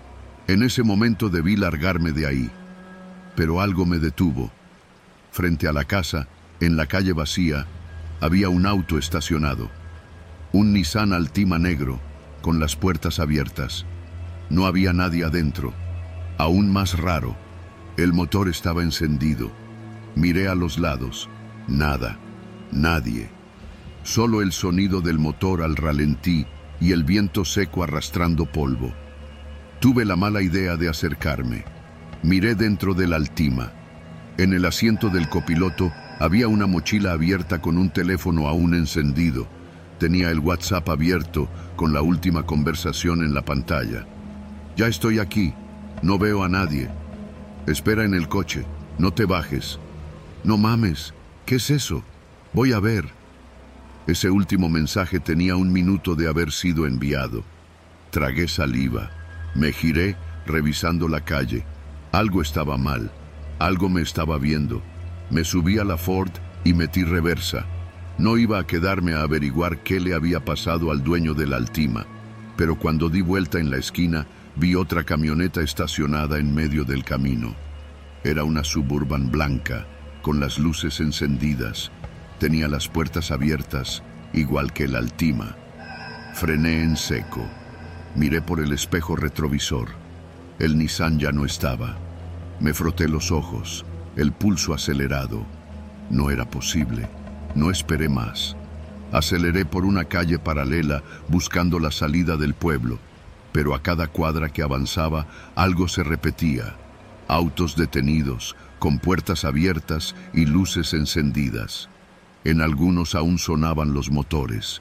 En ese momento debí largarme de ahí, pero algo me detuvo. Frente a la casa, en la calle vacía, había un auto estacionado. Un Nissan Altima negro, con las puertas abiertas. No había nadie adentro. Aún más raro, el motor estaba encendido. Miré a los lados. Nada. Nadie. Solo el sonido del motor al ralentí y el viento seco arrastrando polvo. Tuve la mala idea de acercarme. Miré dentro del Altima. En el asiento del copiloto había una mochila abierta con un teléfono aún encendido. Tenía el WhatsApp abierto con la última conversación en la pantalla. Ya estoy aquí. No veo a nadie. Espera en el coche. No te bajes. No mames. ¿Qué es eso? Voy a ver. Ese último mensaje tenía un minuto de haber sido enviado. Tragué saliva. Me giré, revisando la calle. Algo estaba mal. Algo me estaba viendo. Me subí a la Ford y metí reversa. No iba a quedarme a averiguar qué le había pasado al dueño del Altima, pero cuando di vuelta en la esquina, vi otra camioneta estacionada en medio del camino. Era una Suburban blanca, con las luces encendidas. Tenía las puertas abiertas, igual que el Altima. Frené en seco. Miré por el espejo retrovisor. El Nissan ya no estaba. Me froté los ojos, el pulso acelerado. No era posible. No esperé más. Aceleré por una calle paralela buscando la salida del pueblo, pero a cada cuadra que avanzaba algo se repetía. Autos detenidos, con puertas abiertas y luces encendidas. En algunos aún sonaban los motores.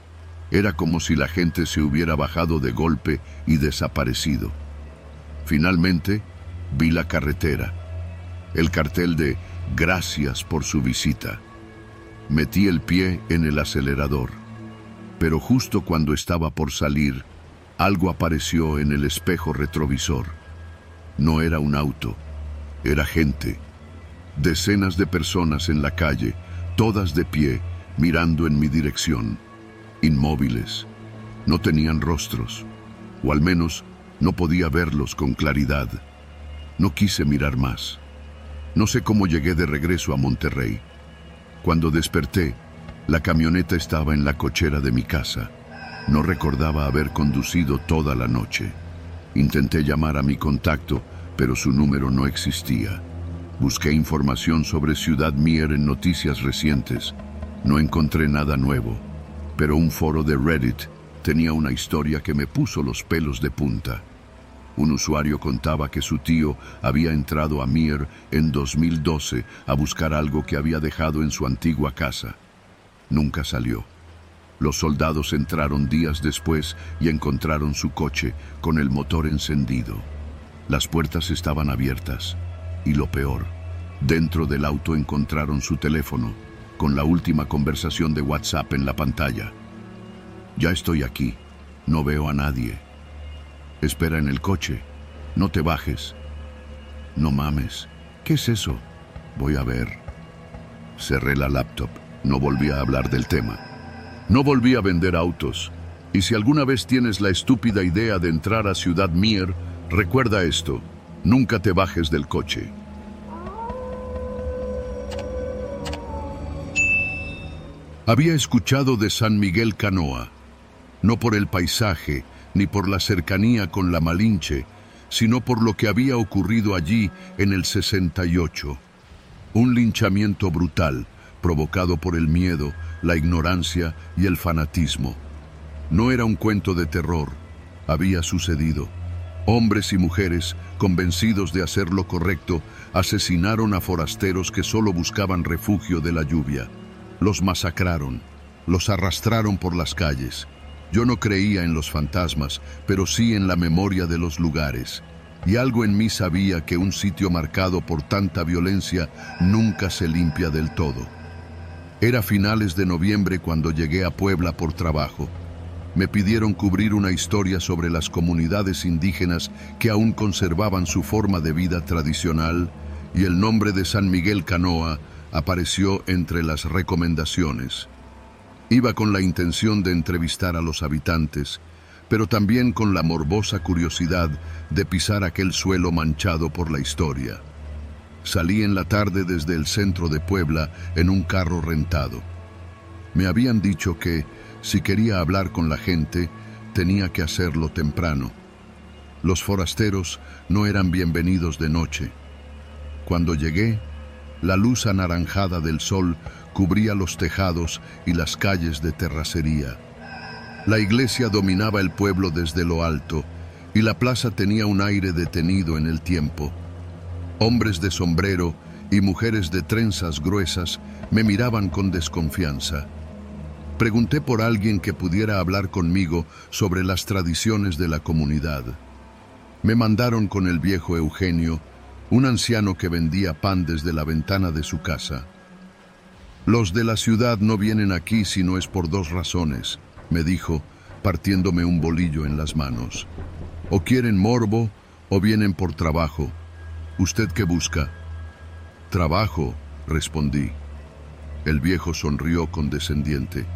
Era como si la gente se hubiera bajado de golpe y desaparecido. Finalmente, vi la carretera, el cartel de "Gracias por su visita". Metí el pie en el acelerador, pero justo cuando estaba por salir, algo apareció en el espejo retrovisor. No era un auto, era gente. Decenas de personas en la calle, todas de pie, mirando en mi dirección. Inmóviles. No tenían rostros, o al menos no podía verlos con claridad. No quise mirar más. No sé cómo llegué de regreso a Monterrey. Cuando desperté, la camioneta estaba en la cochera de mi casa. No recordaba haber conducido toda la noche. Intenté llamar a mi contacto, pero su número no existía. Busqué información sobre Ciudad Mier en noticias recientes. No encontré nada nuevo, pero un foro de Reddit tenía una historia que me puso los pelos de punta. Un usuario contaba que su tío había entrado a Mier en dos mil doce a buscar algo que había dejado en su antigua casa. Nunca salió. Los soldados entraron días después y encontraron su coche con el motor encendido. Las puertas estaban abiertas y lo peor, dentro del auto encontraron su teléfono con la última conversación de WhatsApp en la pantalla. Ya estoy aquí, no veo a nadie. Espera en el coche, no te bajes. No mames, ¿qué es eso? Voy a ver. Cerré la laptop, no volví a hablar del tema. No volví a vender autos. Y si alguna vez tienes la estúpida idea de entrar a Ciudad Mier, recuerda esto, nunca te bajes del coche. Había escuchado de San Miguel Canoa, no por el paisaje, ni por la cercanía con la Malinche, sino por lo que había ocurrido allí en el sesenta y ocho. Un linchamiento brutal, provocado por el miedo, la ignorancia y el fanatismo. No era un cuento de terror, había sucedido. Hombres y mujeres, convencidos de hacer lo correcto, asesinaron a forasteros que solo buscaban refugio de la lluvia. Los masacraron, los arrastraron por las calles. Yo no creía en los fantasmas, pero sí en la memoria de los lugares. Y algo en mí sabía que un sitio marcado por tanta violencia nunca se limpia del todo. Era finales de noviembre cuando llegué a Puebla por trabajo. Me pidieron cubrir una historia sobre las comunidades indígenas que aún conservaban su forma de vida tradicional, y el nombre de San Miguel Canoa apareció entre las recomendaciones. Iba con la intención de entrevistar a los habitantes, pero también con la morbosa curiosidad de pisar aquel suelo manchado por la historia. Salí en la tarde desde el centro de Puebla en un carro rentado. Me habían dicho que, si quería hablar con la gente, tenía que hacerlo temprano. Los forasteros no eran bienvenidos de noche. Cuando llegué, la luz anaranjada del sol cubría los tejados y las calles de terracería. La iglesia dominaba el pueblo desde lo alto y la plaza tenía un aire detenido en el tiempo. Hombres de sombrero y mujeres de trenzas gruesas me miraban con desconfianza. Pregunté por alguien que pudiera hablar conmigo sobre las tradiciones de la comunidad. Me mandaron con el viejo Eugenio, un anciano que vendía pan desde la ventana de su casa. Los de la ciudad no vienen aquí si no es por dos razones, me dijo, partiéndome un bolillo en las manos. O quieren morbo o vienen por trabajo. ¿Usted qué busca? Trabajo, respondí. El viejo sonrió condescendiente.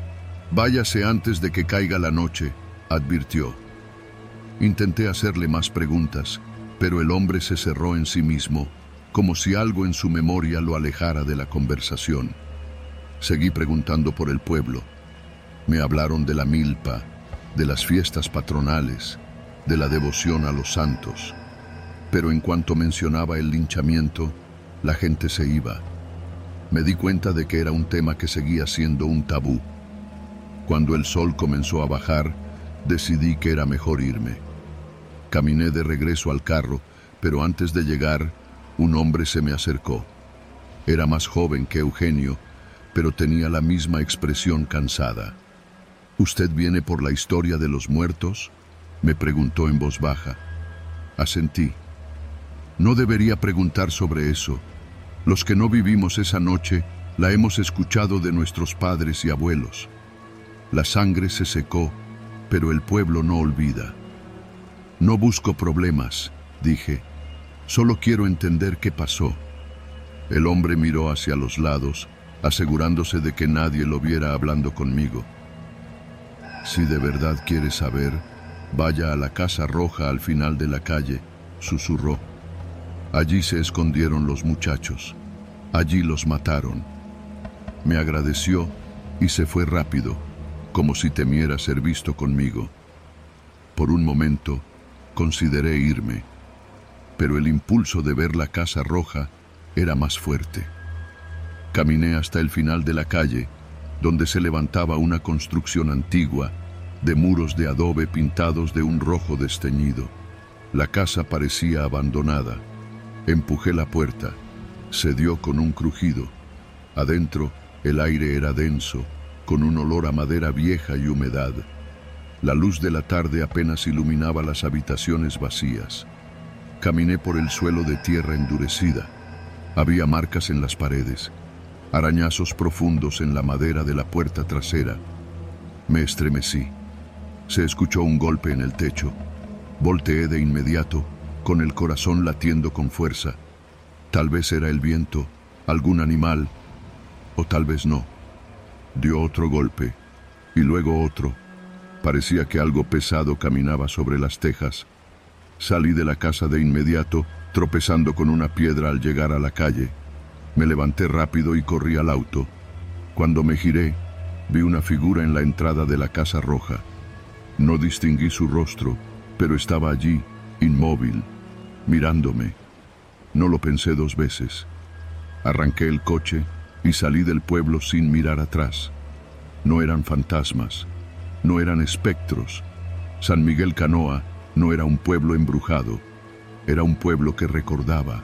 Váyase antes de que caiga la noche, advirtió. Intenté hacerle más preguntas, pero el hombre se cerró en sí mismo, como si algo en su memoria lo alejara de la conversación. Seguí preguntando por el pueblo. Me hablaron de la milpa, de las fiestas patronales, de la devoción a los santos. Pero en cuanto mencionaba el linchamiento, la gente se iba. Me di cuenta de que era un tema que seguía siendo un tabú. Cuando el sol comenzó a bajar, decidí que era mejor irme. Caminé de regreso al carro, pero antes de llegar, un hombre se me acercó. Era más joven que Eugenio, pero tenía la misma expresión cansada. ¿Usted viene por la historia de los muertos?, me preguntó en voz baja. Asentí. No debería preguntar sobre eso. Los que no vivimos esa noche la hemos escuchado de nuestros padres y abuelos. La sangre se secó, pero el pueblo no olvida. No busco problemas, dije. Solo quiero entender qué pasó. El hombre miró hacia los lados, asegurándose de que nadie lo viera hablando conmigo. Si de verdad quiere saber, vaya a la Casa Roja al final de la calle, susurró. Allí se escondieron los muchachos. Allí los mataron. Me agradeció y se fue rápido, como si temiera ser visto conmigo. Por un momento, consideré irme, pero el impulso de ver la Casa Roja era más fuerte. Caminé hasta el final de la calle, donde se levantaba una construcción antigua, de muros de adobe pintados de un rojo desteñido. La casa parecía abandonada. Empujé la puerta. Cedió con un crujido. Adentro, el aire era denso, con un olor a madera vieja y humedad. La luz de la tarde apenas iluminaba las habitaciones vacías. Caminé por el suelo de tierra endurecida. Había marcas en las paredes, arañazos profundos en la madera de la puerta trasera. Me estremecí. Se escuchó un golpe en el techo. Volteé de inmediato, con el corazón latiendo con fuerza. Tal vez era el viento, algún animal, o tal vez no. Dio otro golpe, y luego otro. Parecía que algo pesado caminaba sobre las tejas. Salí de la casa de inmediato, tropezando con una piedra al llegar a la calle. Me levanté rápido y corrí al auto. Cuando me giré, vi una figura en la entrada de la Casa Roja. No distinguí su rostro, pero estaba allí, inmóvil, mirándome. No lo pensé dos veces. Arranqué el coche y salí del pueblo sin mirar atrás. No eran fantasmas, no eran espectros. San Miguel Canoa no era un pueblo embrujado, era un pueblo que recordaba.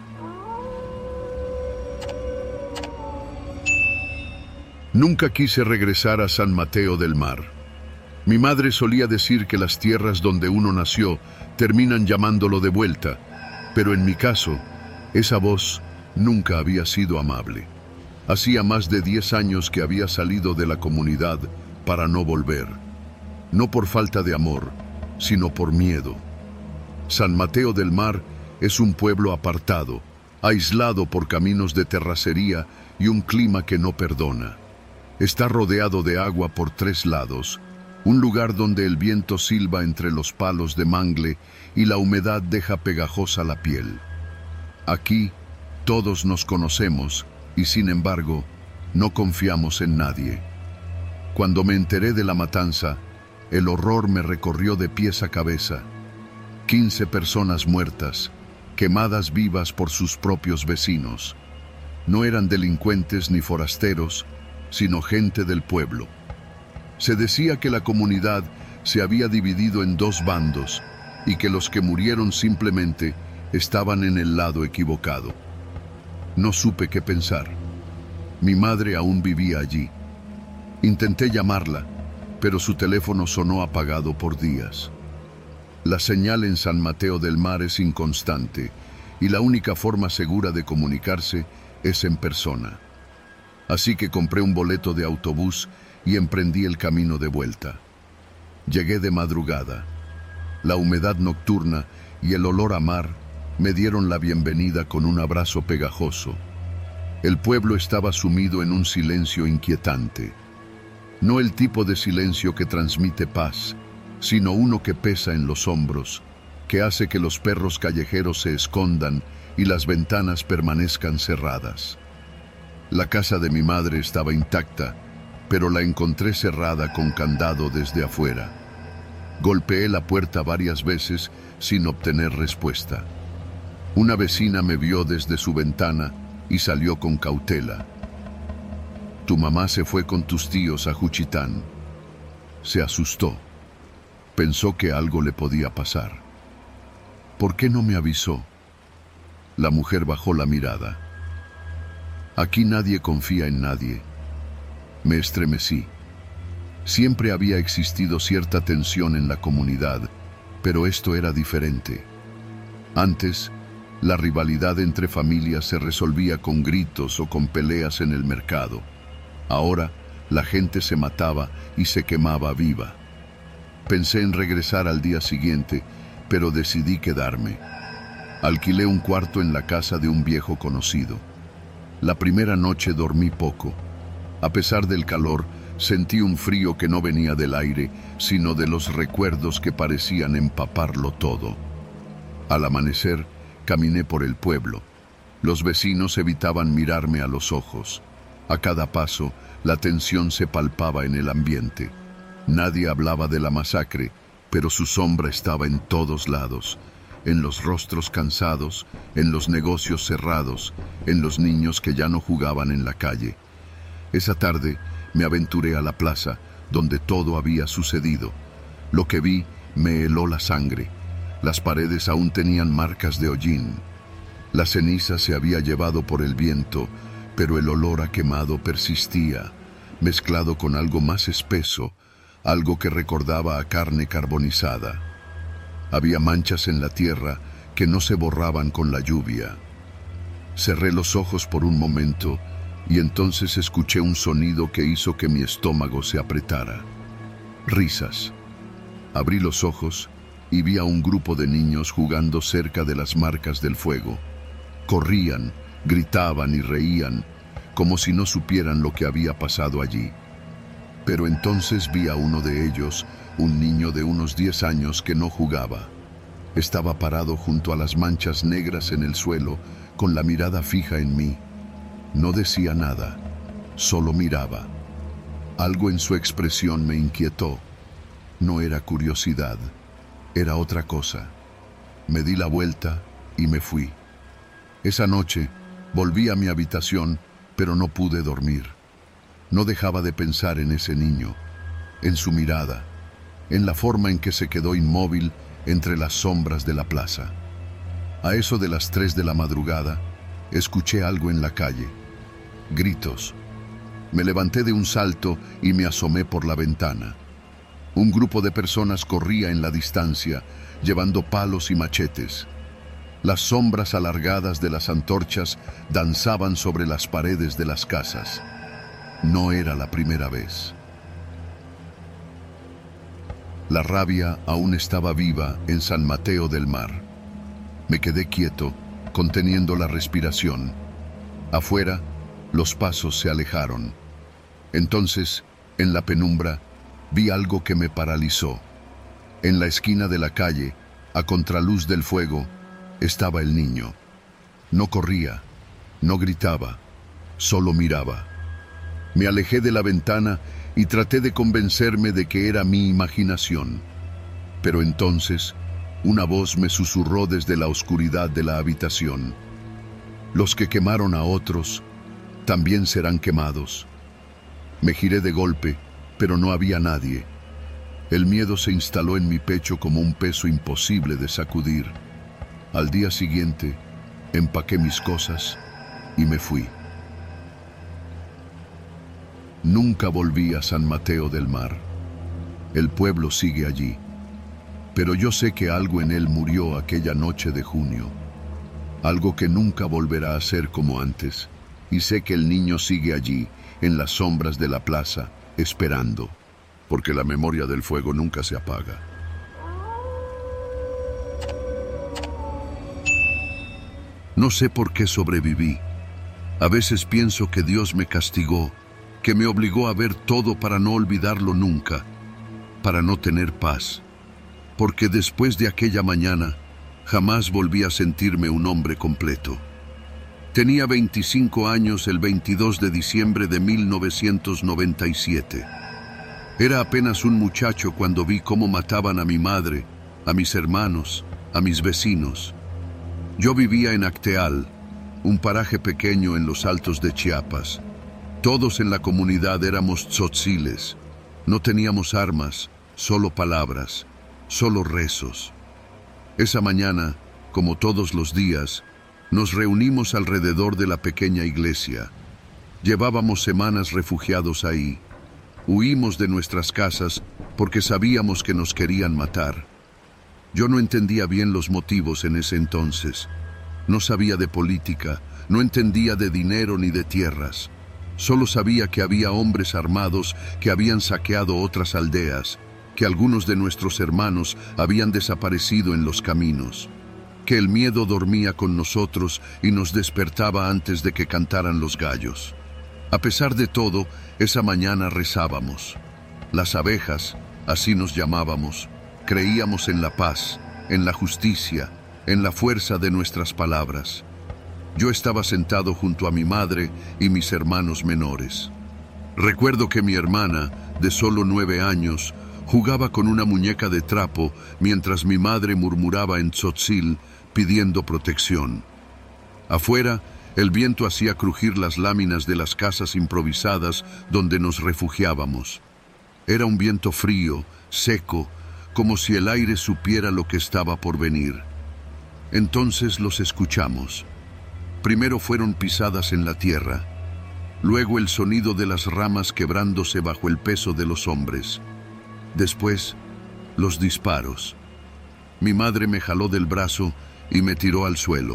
Nunca quise regresar a San Mateo del Mar. Mi madre solía decir que las tierras donde uno nació terminan llamándolo de vuelta, pero en mi caso, esa voz nunca había sido amable. Hacía más de diez años que había salido de la comunidad para no volver. No por falta de amor, sino por miedo. San Mateo del Mar es un pueblo apartado, aislado por caminos de terracería y un clima que no perdona. Está rodeado de agua por tres lados, un lugar donde el viento silba entre los palos de mangle y la humedad deja pegajosa la piel. Aquí todos nos conocemos y sin embargo no confiamos en nadie. Cuando me enteré de la matanza, el horror me recorrió de pies a cabeza. Quince personas muertas, quemadas vivas por sus propios vecinos. No eran delincuentes ni forasteros, sino gente del pueblo. Se decía que la comunidad se había dividido en dos bandos y que los que murieron simplemente estaban en el lado equivocado. No supe qué pensar. Mi madre aún vivía allí. Intenté llamarla, pero su teléfono sonó apagado por días. La señal en San Mateo del Mar es inconstante y la única forma segura de comunicarse es en persona. Así que compré un boleto de autobús y emprendí el camino de vuelta. Llegué de madrugada. La humedad nocturna y el olor a mar me dieron la bienvenida con un abrazo pegajoso. El pueblo estaba sumido en un silencio inquietante. No el tipo de silencio que transmite paz, sino uno que pesa en los hombros, que hace que los perros callejeros se escondan y las ventanas permanezcan cerradas. La casa de mi madre estaba intacta, pero la encontré cerrada con candado desde afuera. Golpeé la puerta varias veces sin obtener respuesta. Una vecina me vio desde su ventana y salió con cautela. Tu mamá se fue con tus tíos a Juchitán. Se asustó. Pensó que algo le podía pasar. ¿Por qué no me avisó? La mujer bajó la mirada. Aquí nadie confía en nadie. Me estremecí. Siempre había existido cierta tensión en la comunidad, pero esto era diferente. Antes, la rivalidad entre familias se resolvía con gritos o con peleas en el mercado. Ahora, la gente se mataba y se quemaba viva. Pensé en regresar al día siguiente, pero decidí quedarme. Alquilé un cuarto en la casa de un viejo conocido. La primera noche dormí poco. A pesar del calor, sentí un frío que no venía del aire, sino de los recuerdos que parecían empaparlo todo. Al amanecer, caminé por el pueblo. Los vecinos evitaban mirarme a los ojos. A cada paso, la tensión se palpaba en el ambiente. Nadie hablaba de la masacre, pero su sombra estaba en todos lados. En los rostros cansados, en los negocios cerrados, en los niños que ya no jugaban en la calle. Esa tarde me aventuré a la plaza, donde todo había sucedido. Lo que vi me heló la sangre. Las paredes aún tenían marcas de hollín. La ceniza se había llevado por el viento, pero el olor a quemado persistía, mezclado con algo más espeso, algo que recordaba a carne carbonizada. Había manchas en la tierra que no se borraban con la lluvia. Cerré los ojos por un momento y entonces escuché un sonido que hizo que mi estómago se apretara. Risas. Abrí los ojos y vi a un grupo de niños jugando cerca de las marcas del fuego. Corrían, gritaban y reían, como si no supieran lo que había pasado allí. Pero entonces vi a uno de ellos, un niño de unos diez años que no jugaba. Estaba parado junto a las manchas negras en el suelo, con la mirada fija en mí. No decía nada, solo miraba. Algo en su expresión me inquietó. No era curiosidad, era otra cosa. Me di la vuelta y me fui. Esa noche volví a mi habitación, pero no pude dormir. No dejaba de pensar en ese niño, en su mirada, en la forma en que se quedó inmóvil entre las sombras de la plaza. A eso de las tres de la madrugada, escuché algo en la calle. Gritos. Me levanté de un salto y me asomé por la ventana. Un grupo de personas corría en la distancia, llevando palos y machetes. Las sombras alargadas de las antorchas danzaban sobre las paredes de las casas. No era la primera vez. La rabia aún estaba viva en San Mateo del Mar. Me quedé quieto, conteniendo la respiración. Afuera, los pasos se alejaron. Entonces, en la penumbra, vi algo que me paralizó. En la esquina de la calle, a contraluz del fuego, estaba el niño. No corría, no gritaba, solo miraba. Me alejé de la ventana y traté de convencerme de que era mi imaginación. Pero entonces, una voz me susurró desde la oscuridad de la habitación. Los que quemaron a otros, también serán quemados. Me giré de golpe, pero no había nadie. El miedo se instaló en mi pecho como un peso imposible de sacudir. Al día siguiente, empaqué mis cosas y me fui. Nunca volví a San Mateo del Mar. El pueblo sigue allí, pero yo sé que algo en él murió aquella noche de junio. Algo que nunca volverá a ser como antes, y sé que el niño sigue allí, en las sombras de la plaza, esperando, porque la memoria del fuego nunca se apaga. No sé por qué sobreviví. A veces pienso que Dios me castigó, que me obligó a ver todo para no olvidarlo nunca, para no tener paz, porque después de aquella mañana jamás volví a sentirme un hombre completo. Tenía veinticinco años el veintidós de diciembre de mil novecientos noventa y siete. Era apenas un muchacho cuando vi cómo mataban a mi madre, a mis hermanos, a mis vecinos. Yo vivía en Acteal, un paraje pequeño en los altos de Chiapas. Todos en la comunidad éramos tzotziles. No teníamos armas, solo palabras, solo rezos. Esa mañana, como todos los días, nos reunimos alrededor de la pequeña iglesia. Llevábamos semanas refugiados ahí. Huimos de nuestras casas porque sabíamos que nos querían matar. Yo no entendía bien los motivos en ese entonces. No sabía de política, no entendía de dinero ni de tierras. Solo sabía que había hombres armados que habían saqueado otras aldeas, que algunos de nuestros hermanos habían desaparecido en los caminos, que el miedo dormía con nosotros y nos despertaba antes de que cantaran los gallos. A pesar de todo, esa mañana rezábamos. Las abejas, así nos llamábamos, creíamos en la paz, en la justicia, en la fuerza de nuestras palabras. Yo estaba sentado junto a mi madre y mis hermanos menores. Recuerdo que mi hermana, de solo nueve años, jugaba con una muñeca de trapo mientras mi madre murmuraba en tzotzil pidiendo protección. Afuera, el viento hacía crujir las láminas de las casas improvisadas donde nos refugiábamos. Era un viento frío, seco, como si el aire supiera lo que estaba por venir. Entonces los escuchamos. Primero fueron pisadas en la tierra, luego el sonido de las ramas quebrándose bajo el peso de los hombres. Después, los disparos. Mi madre me jaló del brazo y me tiró al suelo.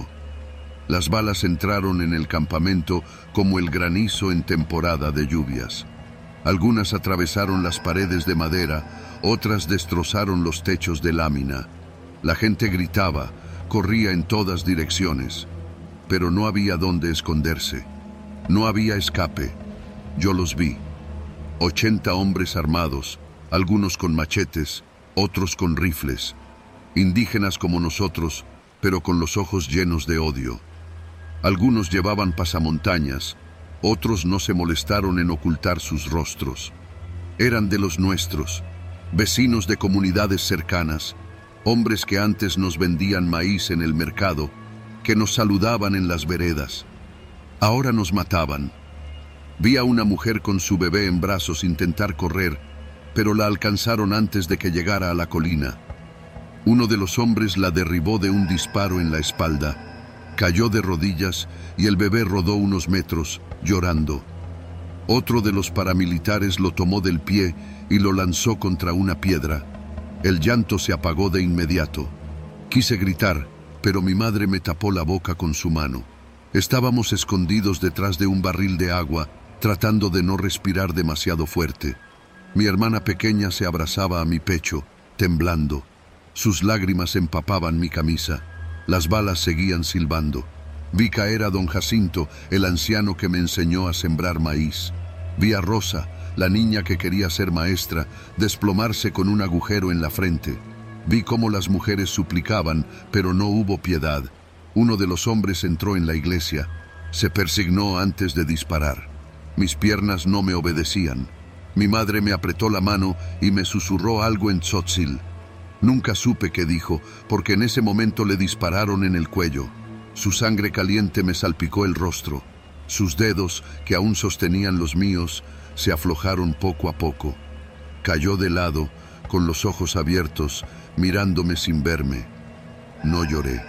Las balas entraron en el campamento como el granizo en temporada de lluvias. Algunas atravesaron las paredes de madera, otras destrozaron los techos de lámina. La gente gritaba, corría en todas direcciones, pero no había dónde esconderse. No había escape. Yo los vi. Ochenta hombres armados, algunos con machetes, otros con rifles. Indígenas como nosotros, pero con los ojos llenos de odio. Algunos llevaban pasamontañas, otros no se molestaron en ocultar sus rostros. Eran de los nuestros, vecinos de comunidades cercanas, hombres que antes nos vendían maíz en el mercado, que nos saludaban en las veredas. Ahora nos mataban. Vi a una mujer con su bebé en brazos intentar correr, pero la alcanzaron antes de que llegara a la colina. Uno de los hombres la derribó de un disparo en la espalda. Cayó de rodillas y el bebé rodó unos metros, llorando. Otro de los paramilitares lo tomó del pie y lo lanzó contra una piedra. El llanto se apagó de inmediato. Quise gritar, pero mi madre me tapó la boca con su mano. Estábamos escondidos detrás de un barril de agua, tratando de no respirar demasiado fuerte. Mi hermana pequeña se abrazaba a mi pecho, temblando. Sus lágrimas empapaban mi camisa. Las balas seguían silbando. Vi caer a don Jacinto, el anciano que me enseñó a sembrar maíz. Vi a Rosa, la niña que quería ser maestra, desplomarse con un agujero en la frente. Vi cómo las mujeres suplicaban, pero no hubo piedad. Uno de los hombres entró en la iglesia. Se persignó antes de disparar. Mis piernas no me obedecían. Mi madre me apretó la mano y me susurró algo en tzotzil. Nunca supe qué dijo, porque en ese momento le dispararon en el cuello. Su sangre caliente me salpicó el rostro. Sus dedos, que aún sostenían los míos, se aflojaron poco a poco. Cayó de lado, con los ojos abiertos, mirándome sin verme. No lloré,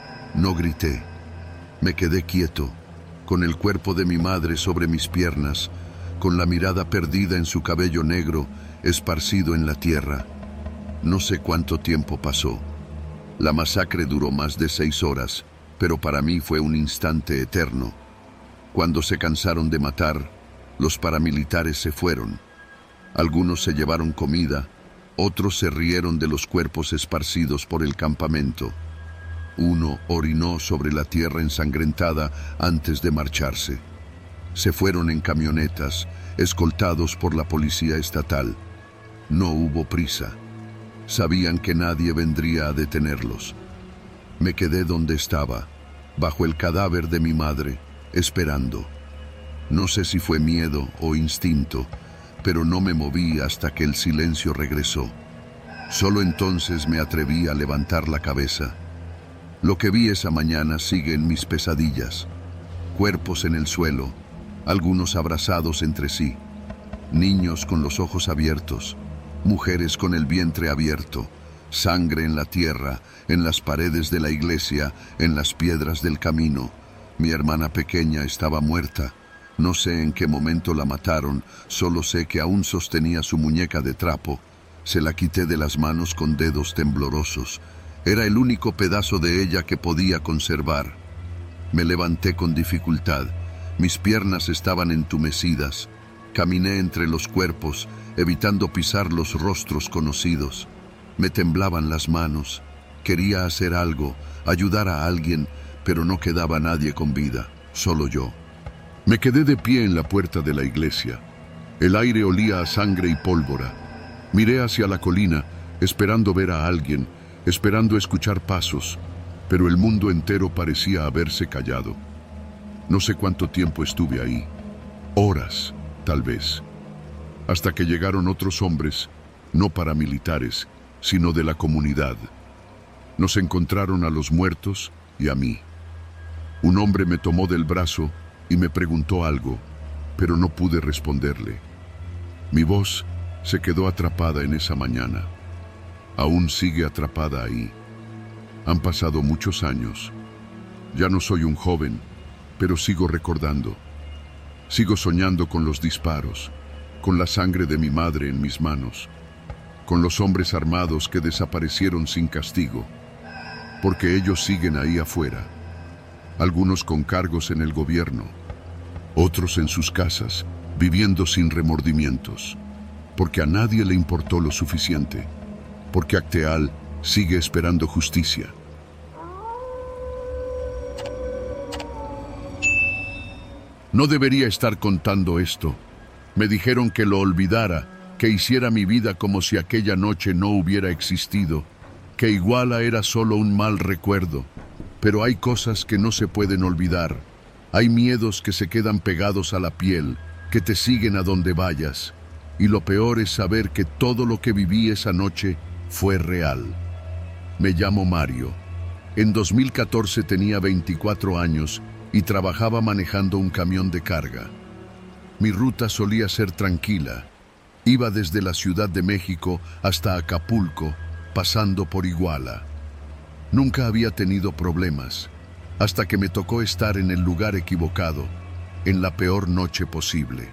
no grité. Me quedé quieto, con el cuerpo de mi madre sobre mis piernas, con la mirada perdida en su cabello negro, esparcido en la tierra. No sé cuánto tiempo pasó. La masacre duró más de seis horas, pero para mí fue un instante eterno. Cuando se cansaron de matar, los paramilitares se fueron. Algunos se llevaron comida, otros se rieron de los cuerpos esparcidos por el campamento. Uno orinó sobre la tierra ensangrentada antes de marcharse. Se fueron en camionetas, escoltados por la policía estatal. No hubo prisa. Sabían que nadie vendría a detenerlos. Me quedé donde estaba, bajo el cadáver de mi madre, esperando. No sé si fue miedo o instinto, pero no me moví hasta que el silencio regresó. Solo entonces me atreví a levantar la cabeza. Lo que vi esa mañana sigue en mis pesadillas. Cuerpos en el suelo, algunos abrazados entre sí, niños con los ojos abiertos, mujeres con el vientre abierto, sangre en la tierra, en las paredes de la iglesia, en las piedras del camino. Mi hermana pequeña estaba muerta, No sé en qué momento la mataron, solo sé que aún sostenía su muñeca de trapo. Se la quité de las manos con dedos temblorosos. Era el único pedazo de ella que podía conservar. Me levanté con dificultad. Mis piernas estaban entumecidas. Caminé entre los cuerpos, evitando pisar los rostros conocidos. Me temblaban las manos. Quería hacer algo, ayudar a alguien, pero no quedaba nadie con vida, solo yo. Me quedé de pie en la puerta de la iglesia. El aire olía a sangre y pólvora. Miré hacia la colina, esperando ver a alguien, esperando escuchar pasos, pero el mundo entero parecía haberse callado. No sé cuánto tiempo estuve ahí. Horas, tal vez. Hasta que llegaron otros hombres, no paramilitares, sino de la comunidad. Nos encontraron a los muertos y a mí. Un hombre me tomó del brazo y me preguntó algo, pero no pude responderle. Mi voz se quedó atrapada en esa mañana. Aún sigue atrapada ahí. Han pasado muchos años. Ya no soy un joven, pero sigo recordando. Sigo soñando con los disparos, con la sangre de mi madre en mis manos, con los hombres armados que desaparecieron sin castigo, porque ellos siguen ahí afuera. Algunos con cargos en el gobierno, otros en sus casas, viviendo sin remordimientos, porque a nadie le importó lo suficiente, porque Acteal sigue esperando justicia. No debería estar contando esto. Me dijeron que lo olvidara, que hiciera mi vida como si aquella noche no hubiera existido, que Iguala era solo un mal recuerdo. Pero hay cosas que no se pueden olvidar. Hay miedos que se quedan pegados a la piel, que te siguen a donde vayas. Y lo peor es saber que todo lo que viví esa noche fue real. Me llamo Mario. En dos mil catorce tenía veinticuatro años y trabajaba manejando un camión de carga. Mi ruta solía ser tranquila. Iba desde la Ciudad de México hasta Acapulco, pasando por Iguala. Nunca había tenido problemas, hasta que me tocó estar en el lugar equivocado, en la peor noche posible.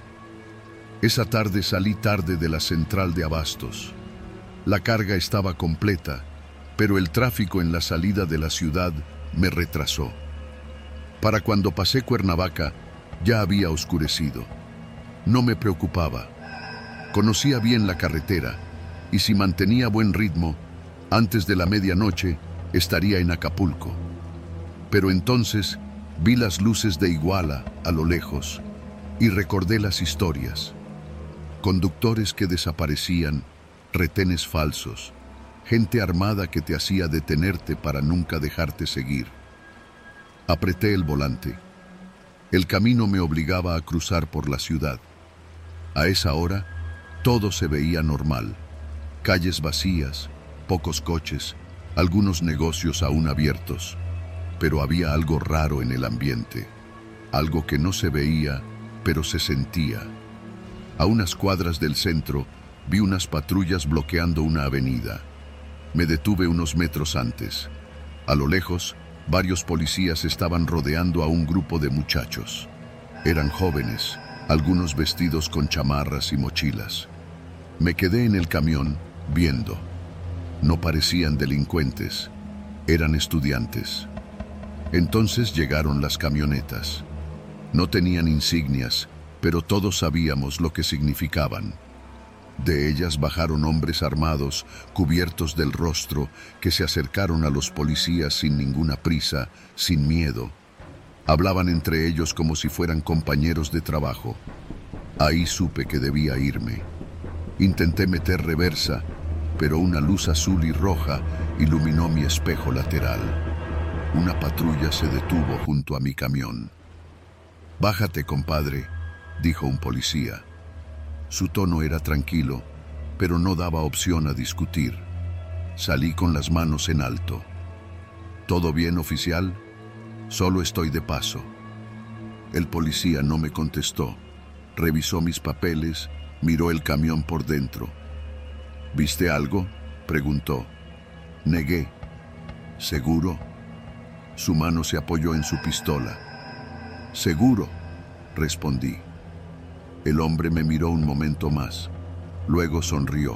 Esa tarde salí tarde de la central de abastos. La carga estaba completa, pero el tráfico en la salida de la ciudad me retrasó. Para cuando pasé Cuernavaca, ya había oscurecido. No me preocupaba. Conocía bien la carretera, y si mantenía buen ritmo, antes de la medianoche estaría en Acapulco. Pero entonces vi las luces de Iguala a lo lejos y recordé las historias. Conductores que desaparecían, retenes falsos, gente armada que te hacía detenerte para nunca dejarte seguir. Apreté el volante. El camino me obligaba a cruzar por la ciudad. A esa hora, todo se veía normal. Calles vacías, pocos coches, algunos negocios aún abiertos. Pero había algo raro en el ambiente. Algo que no se veía, pero se sentía. A unas cuadras del centro, vi unas patrullas bloqueando una avenida. Me detuve unos metros antes. A lo lejos, varios policías estaban rodeando a un grupo de muchachos. Eran jóvenes, algunos vestidos con chamarras y mochilas. Me quedé en el camión, viendo. No parecían delincuentes, eran estudiantes. Entonces llegaron las camionetas. No tenían insignias, pero todos sabíamos lo que significaban. De ellas bajaron hombres armados, cubiertos del rostro, que se acercaron a los policías sin ninguna prisa, sin miedo. Hablaban entre ellos como si fueran compañeros de trabajo. Ahí supe que debía irme. Intenté meter reversa, pero una luz azul y roja iluminó mi espejo lateral. Una patrulla se detuvo junto a mi camión. «Bájate, compadre», dijo un policía. Su tono era tranquilo, pero no daba opción a discutir. Salí con las manos en alto. «¿Todo bien, oficial? Solo estoy de paso». El policía no me contestó. Revisó mis papeles, miró el camión por dentro. «¿Viste algo?», preguntó. Negué. «¿Seguro?». Su mano se apoyó en su pistola. «Seguro. respondí. El hombre me miró un momento más, luego sonrió.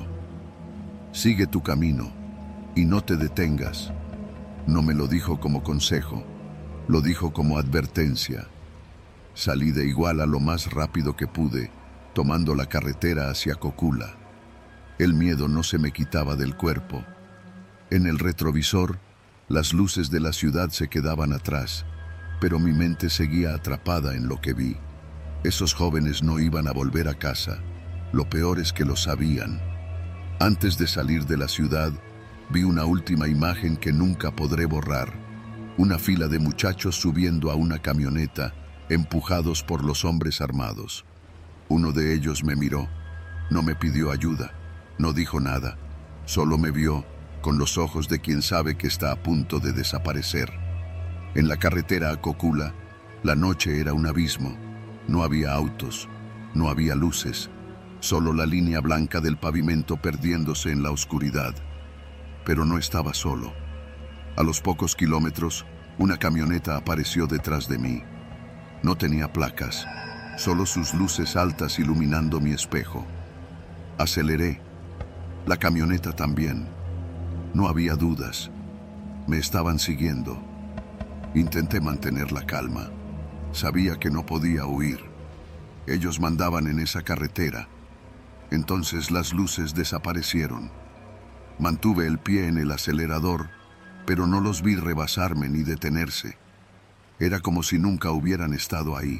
Sigue tu camino y no te detengas. No me lo dijo como consejo, lo dijo como advertencia. Salí de Iguala lo más rápido que pude, tomando la carretera hacia Cocula. El miedo no se me quitaba del cuerpo. En el retrovisor, las luces de la ciudad se quedaban atrás, pero mi mente seguía atrapada en lo que vi. Esos jóvenes no iban a volver a casa. Lo peor es que lo sabían. Antes de salir de la ciudad, vi una última imagen que nunca podré borrar. Una fila de muchachos subiendo a una camioneta, empujados por los hombres armados. Uno de ellos me miró, no me pidió ayuda, no dijo nada, solo me vio con los ojos de quien sabe que está a punto de desaparecer. En la carretera a Cocula, la noche era un abismo. No había autos, no había luces, solo la línea blanca del pavimento perdiéndose en la oscuridad. Pero no estaba solo. A los pocos kilómetros, una camioneta apareció detrás de mí. No tenía placas, solo sus luces altas iluminando mi espejo. Aceleré. La camioneta también. No había dudas. Me estaban siguiendo. Intenté mantener la calma. Sabía que no podía huir. Ellos mandaban en esa carretera. Entonces las luces desaparecieron. Mantuve el pie en el acelerador, pero no los vi rebasarme ni detenerse. Era como si nunca hubieran estado ahí.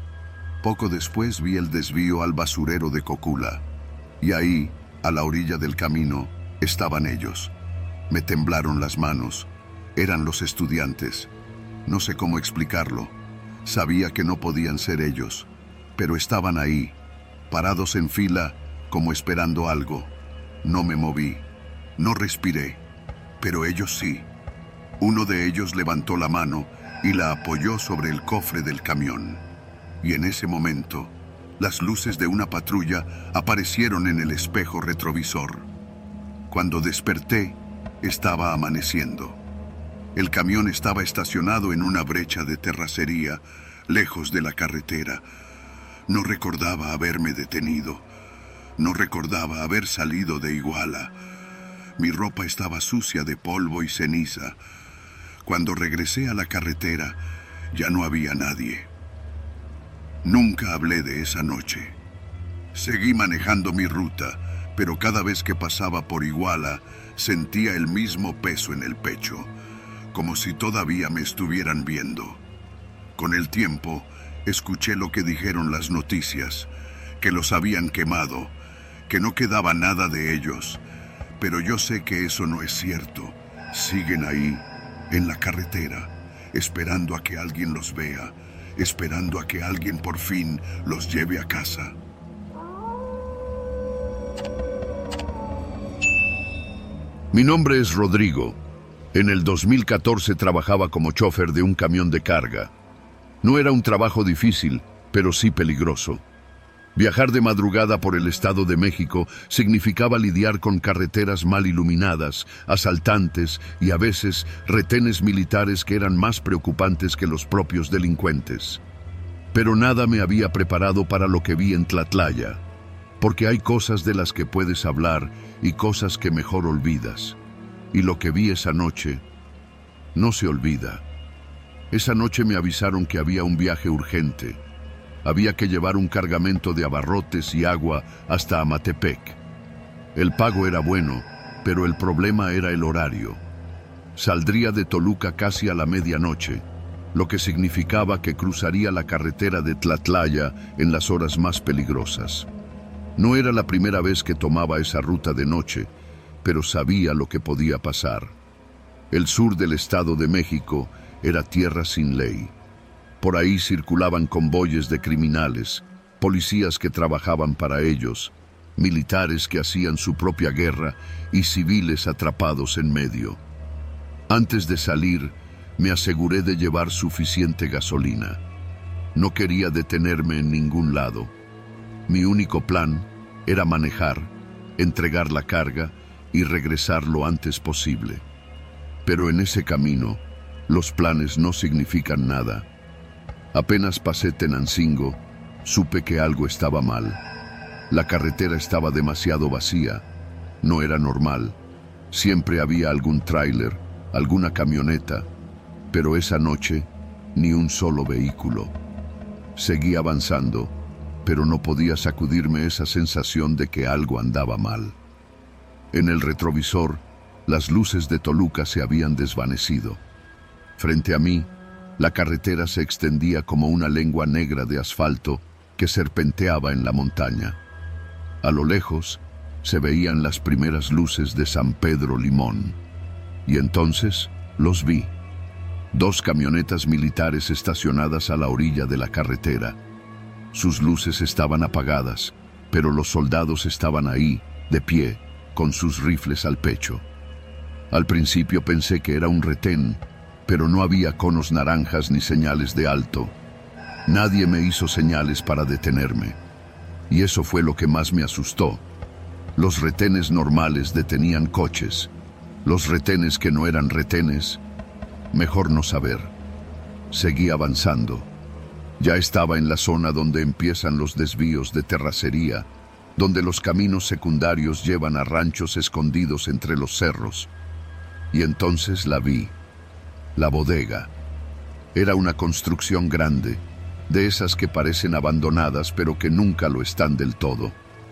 Poco después vi el desvío al basurero de Cocula, y ahí, a la orilla del camino, estaban ellos. Me temblaron las manos. Eran los estudiantes. No sé cómo explicarlo. Sabía que no podían ser ellos, pero estaban ahí, parados en fila, como esperando algo. No me moví, no respiré, pero ellos sí. Uno de ellos levantó la mano y la apoyó sobre el cofre del camión. Y en ese momento, las luces de una patrulla aparecieron en el espejo retrovisor. Cuando desperté, estaba amaneciendo. El camión estaba estacionado en una brecha de terracería, lejos de la carretera. No recordaba haberme detenido. No recordaba haber salido de Iguala. Mi ropa estaba sucia de polvo y ceniza. Cuando regresé a la carretera, ya no había nadie. Nunca hablé de esa noche. Seguí manejando mi ruta, pero cada vez que pasaba por Iguala, sentía el mismo peso en el pecho, como si todavía me estuvieran viendo. Con el tiempo, escuché lo que dijeron las noticias, que los habían quemado, que no quedaba nada de ellos, pero yo sé que eso no es cierto. Siguen ahí, en la carretera, esperando a que alguien los vea, esperando a que alguien por fin los lleve a casa. Mi nombre es Rodrigo. En el dos mil catorce trabajaba como chofer de un camión de carga. No era un trabajo difícil, pero sí peligroso. Viajar de madrugada por el Estado de México significaba lidiar con carreteras mal iluminadas, asaltantes y a veces retenes militares que eran más preocupantes que los propios delincuentes. Pero nada me había preparado para lo que vi en Tlatlaya, porque hay cosas de las que puedes hablar y cosas que mejor olvidas. Y lo que vi esa noche no se olvida. Esa noche me avisaron que había un viaje urgente. Había que llevar un cargamento de abarrotes y agua hasta Amatepec. El pago era bueno, pero el problema era el horario. Saldría de Toluca casi a la medianoche, lo que significaba que cruzaría la carretera de Tlatlaya en las horas más peligrosas. No era la primera vez que tomaba esa ruta de noche, pero sabía lo que podía pasar. El sur del Estado de México era tierra sin ley. Por ahí circulaban convoyes de criminales, policías que trabajaban para ellos, militares que hacían su propia guerra y civiles atrapados en medio. Antes de salir, me aseguré de llevar suficiente gasolina. No quería detenerme en ningún lado. Mi único plan era manejar, entregar la carga y regresar lo antes posible. Pero en ese camino, los planes no significan nada. Apenas pasé Tenancingo, supe que algo estaba mal. La carretera estaba demasiado vacía. No era normal. Siempre había algún tráiler, alguna camioneta, pero esa noche ni un solo vehículo. Seguí avanzando, pero no podía sacudirme esa sensación de que algo andaba mal. En el retrovisor, las luces de Toluca se habían desvanecido. Frente a mí, la carretera se extendía como una lengua negra de asfalto que serpenteaba en la montaña. A lo lejos, se veían las primeras luces de San Pedro Limón. Y entonces los vi. Dos camionetas militares estacionadas a la orilla de la carretera. Sus luces estaban apagadas, pero los soldados estaban ahí, de pie, con sus rifles al pecho. Al principio pensé que era un retén, pero no había conos naranjas ni señales de alto. Nadie me hizo señales para detenerme. Y eso fue lo que más me asustó. Los retenes normales detenían coches. Los retenes que no eran retenes, mejor no saber. Seguí avanzando. Ya estaba en la zona donde empiezan los desvíos de terracería, donde los caminos secundarios llevan a ranchos escondidos entre los cerros. Y entonces la vi. La bodega. Era una construcción grande, de esas que parecen abandonadas pero que nunca lo están del todo.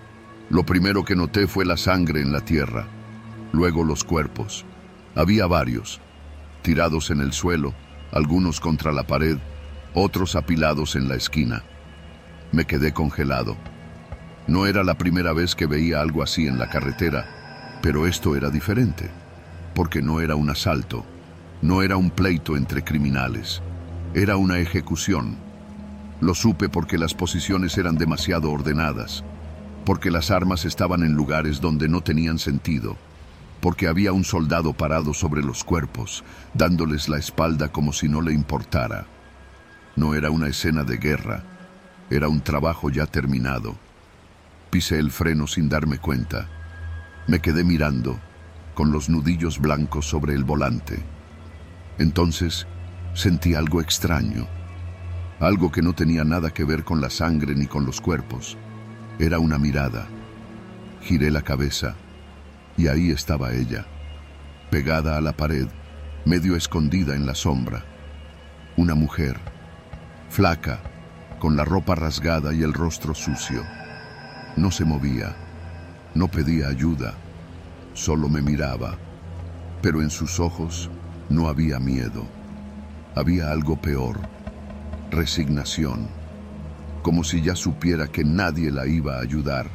Lo primero que noté fue la sangre en la tierra, luego los cuerpos. Había varios, tirados en el suelo, algunos contra la pared, otros apilados en la esquina. Me quedé congelado. No era la primera vez que veía algo así en la carretera, pero esto era diferente, porque no era un asalto, no era un pleito entre criminales, era una ejecución. Lo supe porque las posiciones eran demasiado ordenadas, porque las armas estaban en lugares donde no tenían sentido, porque había un soldado parado sobre los cuerpos, dándoles la espalda como si no le importara. No era una escena de guerra, era un trabajo ya terminado. Pisé el freno sin darme cuenta. Me quedé mirando, con los nudillos blancos sobre el volante. Entonces sentí algo extraño, algo que no tenía nada que ver con la sangre ni con los cuerpos. Era una mirada. Giré la cabeza y ahí estaba ella, pegada a la pared, medio escondida en la sombra. Una mujer, flaca, con la ropa rasgada y el rostro sucio. No se movía, no pedía ayuda, solo me miraba, pero en sus ojos no había miedo. Había algo peor, resignación, como si ya supiera que nadie la iba a ayudar.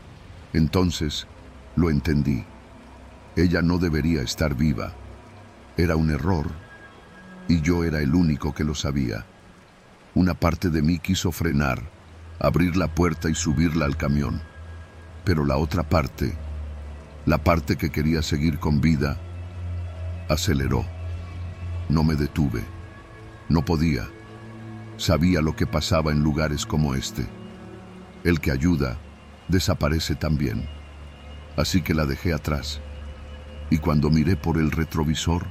Entonces lo entendí. Ella no debería estar viva. Era un error, y yo era el único que lo sabía. Una parte de mí quiso frenar, abrir la puerta y subirla al camión. Pero la otra parte, la parte que quería seguir con vida, aceleró. No me detuve. No podía. Sabía lo que pasaba en lugares como este. El que ayuda, desaparece también. Así que la dejé atrás. Y cuando miré por el retrovisor,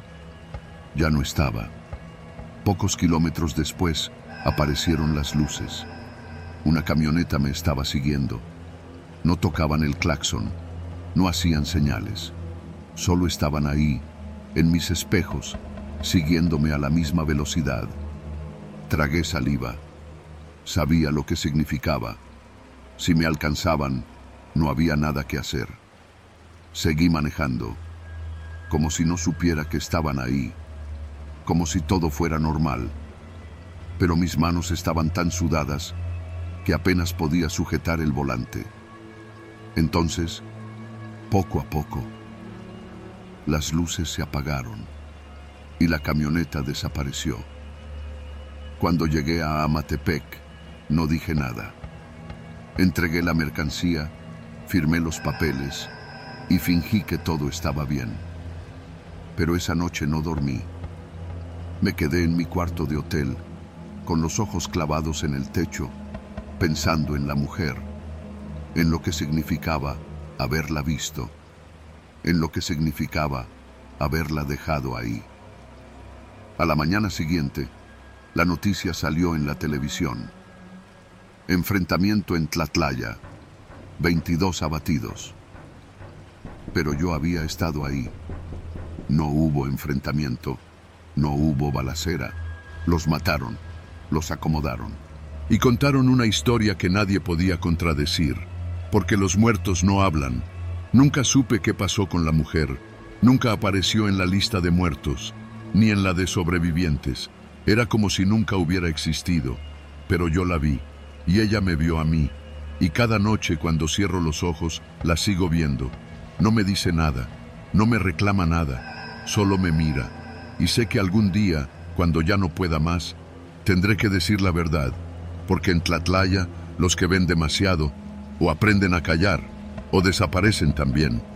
ya no estaba. Pocos kilómetros después, aparecieron las luces. Una camioneta me estaba siguiendo. No tocaban el claxon, no hacían señales. Solo estaban ahí, en mis espejos, siguiéndome a la misma velocidad. Tragué saliva. Sabía lo que significaba. Si me alcanzaban, no había nada que hacer. Seguí manejando, como si no supiera que estaban ahí, como si todo fuera normal. Pero mis manos estaban tan sudadas que apenas podía sujetar el volante. Entonces, poco a poco, las luces se apagaron y la camioneta desapareció. Cuando llegué a Amatepec, no dije nada. Entregué la mercancía, firmé los papeles y fingí que todo estaba bien. Pero esa noche no dormí. Me quedé en mi cuarto de hotel, con los ojos clavados en el techo, pensando en la mujer, en lo que significaba haberla visto, en lo que significaba haberla dejado ahí. A la mañana siguiente, La noticia salió en la televisión. Enfrentamiento en Tlatlaya. veintidós abatidos. Pero yo había estado ahí. No hubo enfrentamiento. No hubo balacera. Los mataron. Los acomodaron. Y contaron una historia que nadie podía contradecir. Porque los muertos no hablan. Nunca supe qué pasó con la mujer. Nunca apareció en la lista de muertos. Ni en la de sobrevivientes. Era como si nunca hubiera existido. Pero yo la vi. Y ella me vio a mí. Y cada noche cuando cierro los ojos, la sigo viendo. No me dice nada. No me reclama nada. Solo me mira. Y sé que algún día, cuando ya no pueda más, tendré que decir la verdad. Porque en Tlatlaya, los que ven demasiado, o aprenden a callar, o desaparecen también.